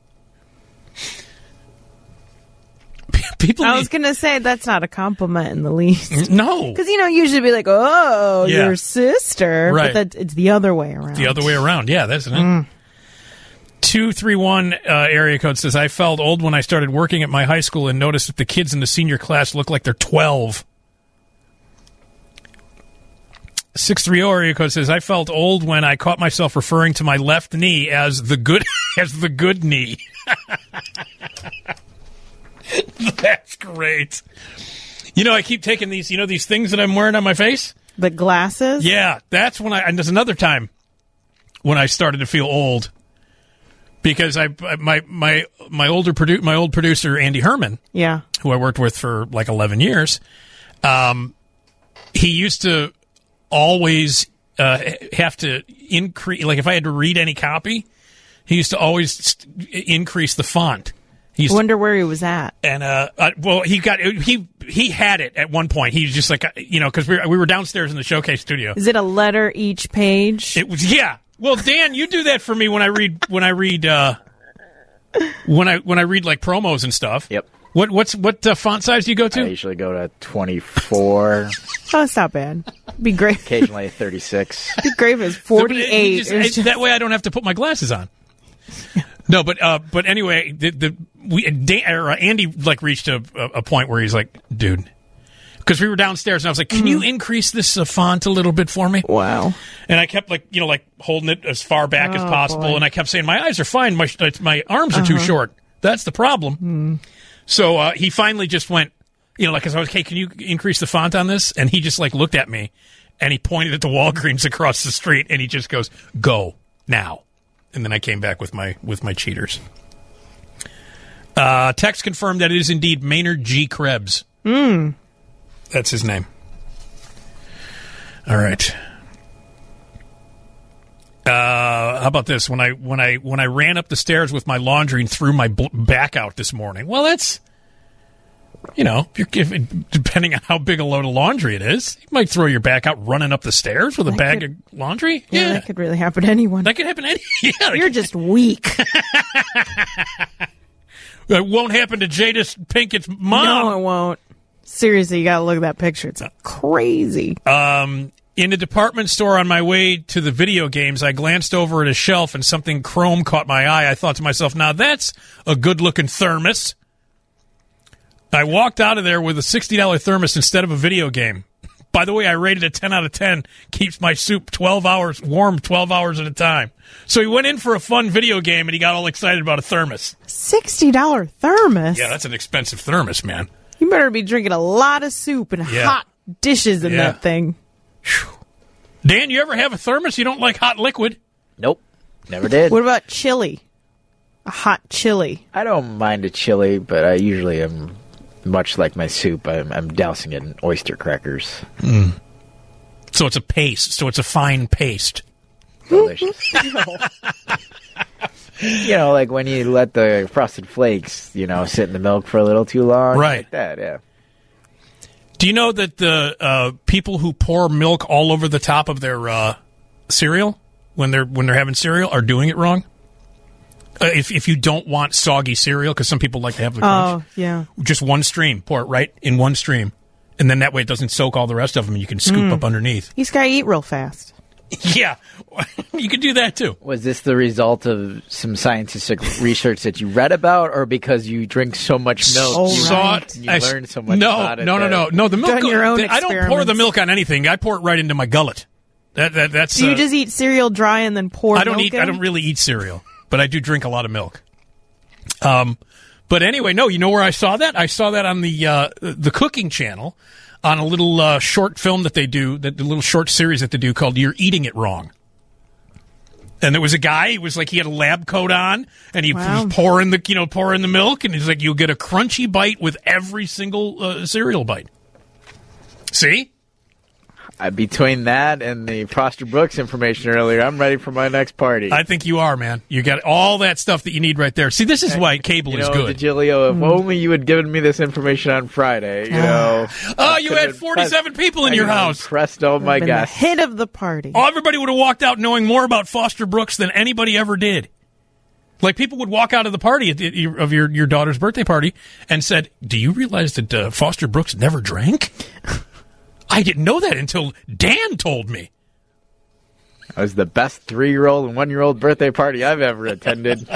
Speaker 5: People
Speaker 3: I
Speaker 5: need-
Speaker 3: was going to say that's not a compliment in the least.
Speaker 5: No.
Speaker 3: Because, you know, usually be like, oh,
Speaker 5: Yeah.
Speaker 3: your sister.
Speaker 5: Right.
Speaker 3: But that, it's the other way around.
Speaker 5: The other way around. Yeah, that's it. Mm. two three one uh, area code says, I felt old when I started working at my high school and noticed that the kids in the senior class look like they're twelve. six three zero area code says, I felt old when I caught myself referring to my left knee as the good as the good knee. That's great. You know, I keep taking these, you know, these things that I'm wearing on my face?
Speaker 3: The glasses?
Speaker 5: Yeah, that's when I, and there's another time when I started to feel old because I, my, my, my older produ- my old producer, Andy Herman,
Speaker 3: Yeah.
Speaker 5: who I worked with for like eleven years, um, he used to always uh, have to increase, like if I had to read any copy, he used to always st- increase the font. He used
Speaker 3: I wonder where he was at.
Speaker 5: and uh, uh, well, he got he he had it at one point. He was just like, you know, because we were, we were downstairs in the showcase studio.
Speaker 3: Is it a letter each page?
Speaker 5: It was yeah. Well, Dan, you do that for me when I read when I read uh, when I when I read like promos and stuff.
Speaker 2: Yep.
Speaker 5: What what's what uh, font size do you go
Speaker 2: I
Speaker 5: to?
Speaker 2: usually go to twenty-four,
Speaker 3: Oh, it's not bad. Be great.
Speaker 2: occasionally thirty-six.
Speaker 3: Be great if it's
Speaker 5: So, but it-
Speaker 3: forty-eight.
Speaker 5: you just-
Speaker 3: It's
Speaker 5: I-
Speaker 3: just-
Speaker 5: that way, I don't have to put my glasses on. No, but uh, but anyway, the the we Dan, or Andy like reached a a point where he's like, dude, because we were downstairs and I was like, can you increase this uh, font a little bit for me?
Speaker 3: Wow.
Speaker 5: And I kept like you know like holding it as far back as
Speaker 3: Oh,
Speaker 5: possible,
Speaker 3: boy.
Speaker 5: and I kept saying my eyes are fine, my uh, my arms are too short. That's the problem. So uh, he finally just went, you know, like, cause I was, hey, can you increase the font on this? And he just like looked at me, and he pointed at the Walgreens across the street, and he just goes, "Go now." And then I came back with my with my cheaters. Uh, text confirmed that it is indeed Maynard G. Krebs.
Speaker 3: Mm.
Speaker 5: That's his name. All right. Uh, how about this? When I when I when I ran up the stairs with my laundry and threw my bl- back out this morning. Well, that's you know, if you're, if, depending on how big a load of laundry it is, you might throw your back out running up the stairs with a
Speaker 3: That
Speaker 5: bag
Speaker 3: could-
Speaker 5: of laundry.
Speaker 3: Yeah,
Speaker 5: Yeah,
Speaker 3: that could really happen to anyone.
Speaker 5: that could happen. Any, yeah,
Speaker 3: You're just weak.
Speaker 5: it won't happen to Jadis Pinkett's mom.
Speaker 3: No, it won't. Seriously, you gotta look at that picture. It's crazy.
Speaker 5: Um, In the department store on my way to the video games, I glanced over at a shelf and something chrome caught my eye. I thought to myself, now that's a good-looking thermos. I walked out of there with a sixty dollars thermos instead of a video game. By the way, I rated it ten out of ten. Keeps my soup twelve hours warm, twelve hours at a time. So he went in for a fun video game, and he got all excited about a thermos.
Speaker 3: sixty dollars thermos?
Speaker 5: Yeah, that's an expensive thermos, man.
Speaker 3: You better be drinking a lot of soup and
Speaker 5: Yeah.
Speaker 3: hot dishes in
Speaker 5: Yeah.
Speaker 3: that thing.
Speaker 5: Whew. Dan, you ever have a thermos? You don't like hot liquid?
Speaker 2: Nope, never did.
Speaker 3: What about chili? A hot chili.
Speaker 2: I don't mind a chili, but I usually am much like my soup. I'm, I'm dousing it in oyster crackers.
Speaker 5: Mm. So it's a paste. So it's a fine paste.
Speaker 2: Delicious. You know, like when you let the Frosted Flakes, you know, sit in the milk for a little too long.
Speaker 5: Right.
Speaker 2: Like that, yeah.
Speaker 5: Do you know that the uh, people who pour milk all over the top of their uh, cereal when they're when they're having cereal are doing it wrong? Uh, if if you don't want soggy cereal, because some people like to have the crunch,
Speaker 3: Oh, yeah.
Speaker 5: just one stream, pour it right in one stream, and then that way it doesn't soak all the rest of them, and you can scoop
Speaker 3: Mm.
Speaker 5: up underneath.
Speaker 3: He's got to eat real fast.
Speaker 5: Yeah, you could do that too.
Speaker 2: Was this the result of some scientific research that you read about, or because you drink so much milk,
Speaker 3: Oh,
Speaker 2: you,
Speaker 5: Saw
Speaker 3: right.
Speaker 5: it.
Speaker 2: you
Speaker 5: I s-
Speaker 2: learned so much
Speaker 5: no,
Speaker 2: about it?
Speaker 5: No, no,
Speaker 2: that-
Speaker 5: no, no. The milk.
Speaker 3: Done your own
Speaker 5: I don't pour the
Speaker 3: experiments.
Speaker 5: milk on anything. I pour it right into my gullet. That that that's.
Speaker 3: Do you
Speaker 5: uh,
Speaker 3: just eat cereal dry and then pour
Speaker 5: I don't
Speaker 3: milk
Speaker 5: eat.
Speaker 3: in?
Speaker 5: I don't really eat cereal, but I do drink a lot of milk. Um, but anyway, no. You know where I saw that? I saw that on the uh, the cooking channel, on a little uh, short film that they do, that the little short series that they do called "You're Eating It Wrong." And there was a guy. He was like he had a lab coat on, and he
Speaker 3: Wow.
Speaker 5: was pouring the you know pouring the milk, and he's like, "You'll get a crunchy bite with every single uh, cereal bite." See.
Speaker 2: Uh, between that and the Foster Brooks information earlier, I'm ready for my next party.
Speaker 5: I think you are, man. You got all that stuff that you need right there. See, this is why cable
Speaker 2: you
Speaker 5: is
Speaker 2: know,
Speaker 5: good.
Speaker 2: DeGilio, if only you had given me this information on Friday, you know.
Speaker 5: Oh, you had forty-seven people in your house.
Speaker 2: Pressed all my
Speaker 3: Been the
Speaker 2: guests.
Speaker 3: hit of the party.
Speaker 5: Oh, everybody would have walked out knowing more about Foster Brooks than anybody ever did. Like, people would walk out of the party at the, of your, your daughter's birthday party and said, "Do you realize that uh, Foster Brooks never drank?" I didn't know that until Dan told me.
Speaker 2: That was the best three-year-old and one-year-old birthday party I've ever attended.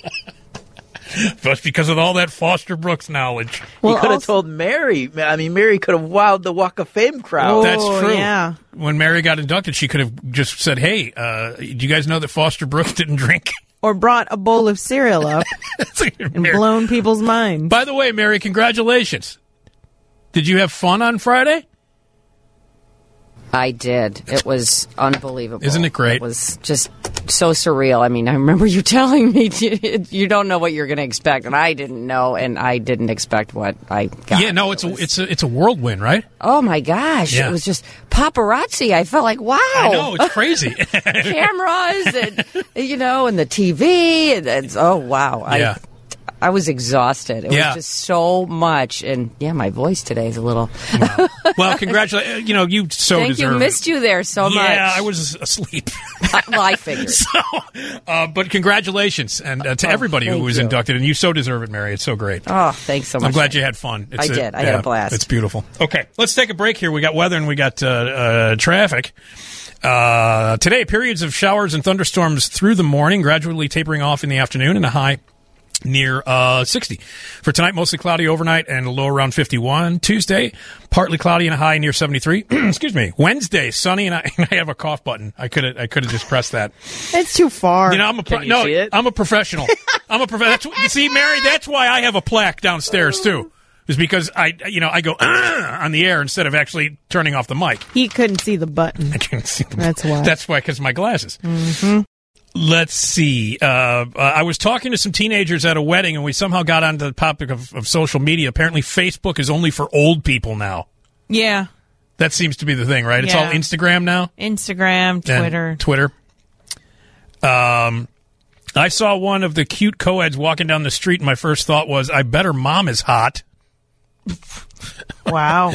Speaker 5: Just because of all that Foster Brooks knowledge.
Speaker 3: Well,
Speaker 2: you could have
Speaker 3: also-
Speaker 2: told Mary. I mean, Mary could have wowed the Walk of Fame crowd.
Speaker 3: Oh,
Speaker 5: That's true.
Speaker 3: yeah.
Speaker 5: When Mary got inducted, she could have just said, "Hey, uh, do you guys know that Foster Brooks didn't drink?"
Speaker 3: Or brought a bowl of cereal up and
Speaker 5: Mary-
Speaker 3: blown people's minds.
Speaker 5: By the way, Mary, congratulations. Did you have fun on Friday?
Speaker 6: I did. It was unbelievable.
Speaker 5: Isn't it great?
Speaker 6: It was just so surreal. I mean, I remember you telling me you don't know what you're going to expect, and I didn't know, and I didn't expect what I got.
Speaker 5: Yeah, no, it's
Speaker 6: It
Speaker 5: a
Speaker 6: was-
Speaker 5: it's a it's a whirlwind, right?
Speaker 6: Oh my gosh!
Speaker 5: Yeah.
Speaker 6: It was just paparazzi. I felt like, wow.
Speaker 5: I know, it's crazy.
Speaker 6: Cameras and you know, and the T V. And, and oh wow! I,
Speaker 5: Yeah.
Speaker 6: I was exhausted. It
Speaker 5: Yeah.
Speaker 6: was just so much, and yeah, my voice today is a little.
Speaker 5: Well, congratulations. You know, you so
Speaker 6: Thank
Speaker 5: deserve
Speaker 6: you.
Speaker 5: it.
Speaker 6: Missed you there so much.
Speaker 5: Yeah, I was asleep.
Speaker 6: well, I figured.
Speaker 5: So, uh, but congratulations and uh, to
Speaker 6: Oh,
Speaker 5: everybody who
Speaker 6: thank
Speaker 5: was
Speaker 6: you.
Speaker 5: inducted, and you so deserve it, Mary. It's so great.
Speaker 6: Oh, thanks so much.
Speaker 5: I'm glad you had fun. It's
Speaker 6: I did. I had a blast.
Speaker 5: It's beautiful. Okay, let's take a break here. We got weather and we got uh, uh, traffic. Uh, today, periods of showers and thunderstorms through the morning, gradually tapering off in the afternoon, and a high near uh, sixty. For tonight, mostly cloudy overnight and a low around fifty-one. Tuesday, partly cloudy and a high near seventy-three. Excuse me. Wednesday, sunny, and I, I have a cough button. I could have I could have just pressed that.
Speaker 3: It's too far.
Speaker 5: You know, I'm a pro-
Speaker 2: Can you
Speaker 5: no,
Speaker 2: see it?
Speaker 5: I'm a professional. I'm a professional. See, Mary, that's why I have a plaque downstairs too. Is because I, you know, I go "Ugh," on the air instead of actually turning off the mic.
Speaker 3: He couldn't see the button.
Speaker 5: I can't see the
Speaker 3: That's why.
Speaker 5: That's why, because my glasses.
Speaker 3: Mm-hmm.
Speaker 5: Let's see. Uh, uh, I was talking to some teenagers at a wedding, and we somehow got onto the topic of, of social media. Apparently, Facebook is only for old people now.
Speaker 3: Yeah.
Speaker 5: That seems to be the thing, right? It's
Speaker 3: Yeah.
Speaker 5: all Instagram now.
Speaker 3: Instagram,
Speaker 5: And
Speaker 3: Twitter.
Speaker 5: Twitter. Um, I saw one of the cute co-eds walking down the street, and my first thought was, I bet her mom is hot.
Speaker 3: Wow.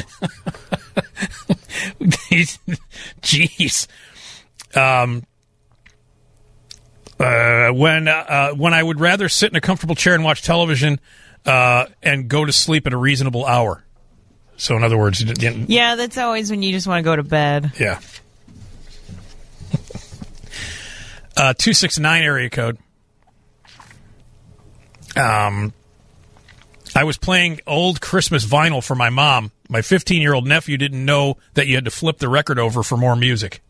Speaker 5: Jeez. Um, uh, when uh, when I would rather sit in a comfortable chair and watch television uh, and go to sleep at a reasonable hour. So, in other words, you- you-
Speaker 3: Yeah, that's always when you just want to go to bed.
Speaker 5: yeah. Uh, two six nine area code. Um, I was playing old Christmas vinyl for my mom. My fifteen-year-old nephew didn't know that you had to flip the record over for more music.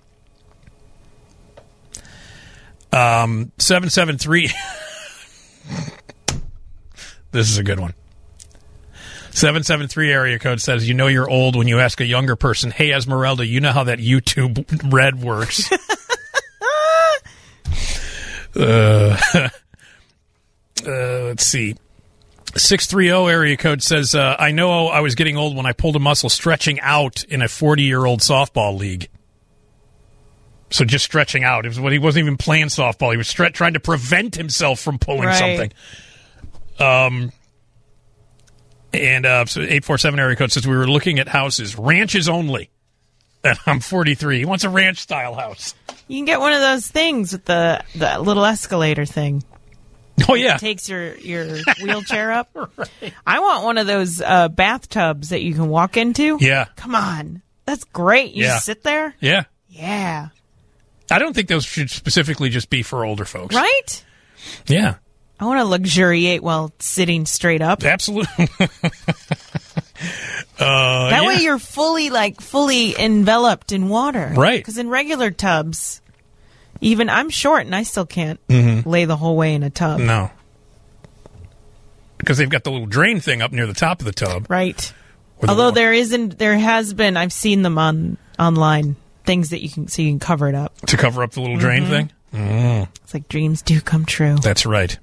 Speaker 5: Um, seven seven three. This is a good one. seven seven three area code says, you know you're old when you ask a younger person, hey, Esmeralda, you know how that YouTube Red works. uh, uh, let's see. six three zero area code says, uh, I know I was getting old when I pulled a muscle stretching out in a forty-year-old softball league. So just stretching out. It was when he wasn't even playing softball. He was stre- trying to prevent himself from pulling
Speaker 3: Right.
Speaker 5: something. Um, and uh, so eight four seven area code says, we were looking at houses, ranches only. And I'm forty-three. He wants a ranch-style house.
Speaker 3: You can get one of those things with the, the little escalator thing.
Speaker 5: Oh, yeah.
Speaker 3: It takes your, your wheelchair up. Right. I want one of those uh, bathtubs that you can walk into.
Speaker 5: Yeah.
Speaker 3: Come on. That's great. You
Speaker 5: Yeah.
Speaker 3: just sit there.
Speaker 5: Yeah.
Speaker 3: Yeah.
Speaker 5: I don't think those should specifically just be for older folks.
Speaker 3: Right?
Speaker 5: Yeah.
Speaker 3: I want to luxuriate while sitting straight up.
Speaker 5: Absolutely. uh,
Speaker 3: That
Speaker 5: yeah.
Speaker 3: way you're fully, like, fully enveloped in water.
Speaker 5: Right.
Speaker 3: Because in regular tubs, even I'm short and I still can't
Speaker 5: Mm-hmm.
Speaker 3: lay the whole way in a tub.
Speaker 5: No. Because they've got the little drain thing up near the top of the tub.
Speaker 3: Right.
Speaker 5: Where the
Speaker 3: Although
Speaker 5: water-
Speaker 3: there isn't, there has been, I've seen them on online, things that you can, so you can cover it up.
Speaker 5: To cover up the little drain thing? Mm.
Speaker 3: It's like dreams do come true.
Speaker 5: That's right.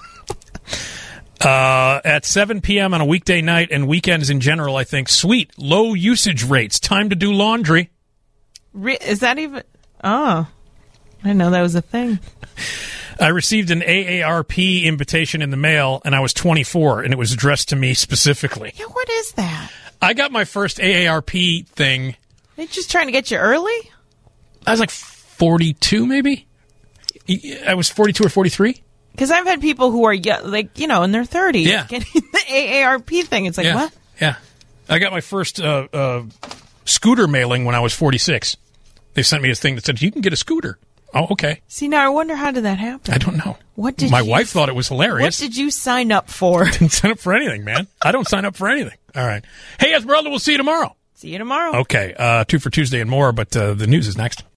Speaker 5: uh, at seven p.m. on a weekday night and weekends in general, I think, sweet, low usage rates. Time to do laundry.
Speaker 3: Re- is that even, oh, I didn't know that was a thing.
Speaker 5: I received an A A R P invitation in the mail, and I was twenty-four, and it was addressed to me specifically.
Speaker 3: Yeah, what is that?
Speaker 5: I got my first A A R P thing.
Speaker 3: They're just trying to get you early?
Speaker 5: I was like forty-two, maybe? I was forty-two or forty-three.
Speaker 3: Because I've had people who are, yo- like, you know, in their thirties
Speaker 5: Yeah.
Speaker 3: getting the A A R P thing. It's like,
Speaker 5: yeah.
Speaker 3: what?
Speaker 5: Yeah. I got my first uh, uh, scooter mailing when I was forty-six. They sent me a thing that said, you can get a scooter. Oh, okay.
Speaker 3: See, now I wonder, how did that happen?
Speaker 5: I don't know.
Speaker 3: What did
Speaker 5: My
Speaker 3: you-
Speaker 5: wife thought it was
Speaker 3: What
Speaker 5: hilarious.
Speaker 3: did you sign up for?
Speaker 5: Didn't sign up for anything, man. I don't sign up for anything. All right. Hey, Esmeralda, we'll see you tomorrow.
Speaker 3: See you tomorrow.
Speaker 5: Okay. Uh, two for Tuesday and more, but uh, the news is next.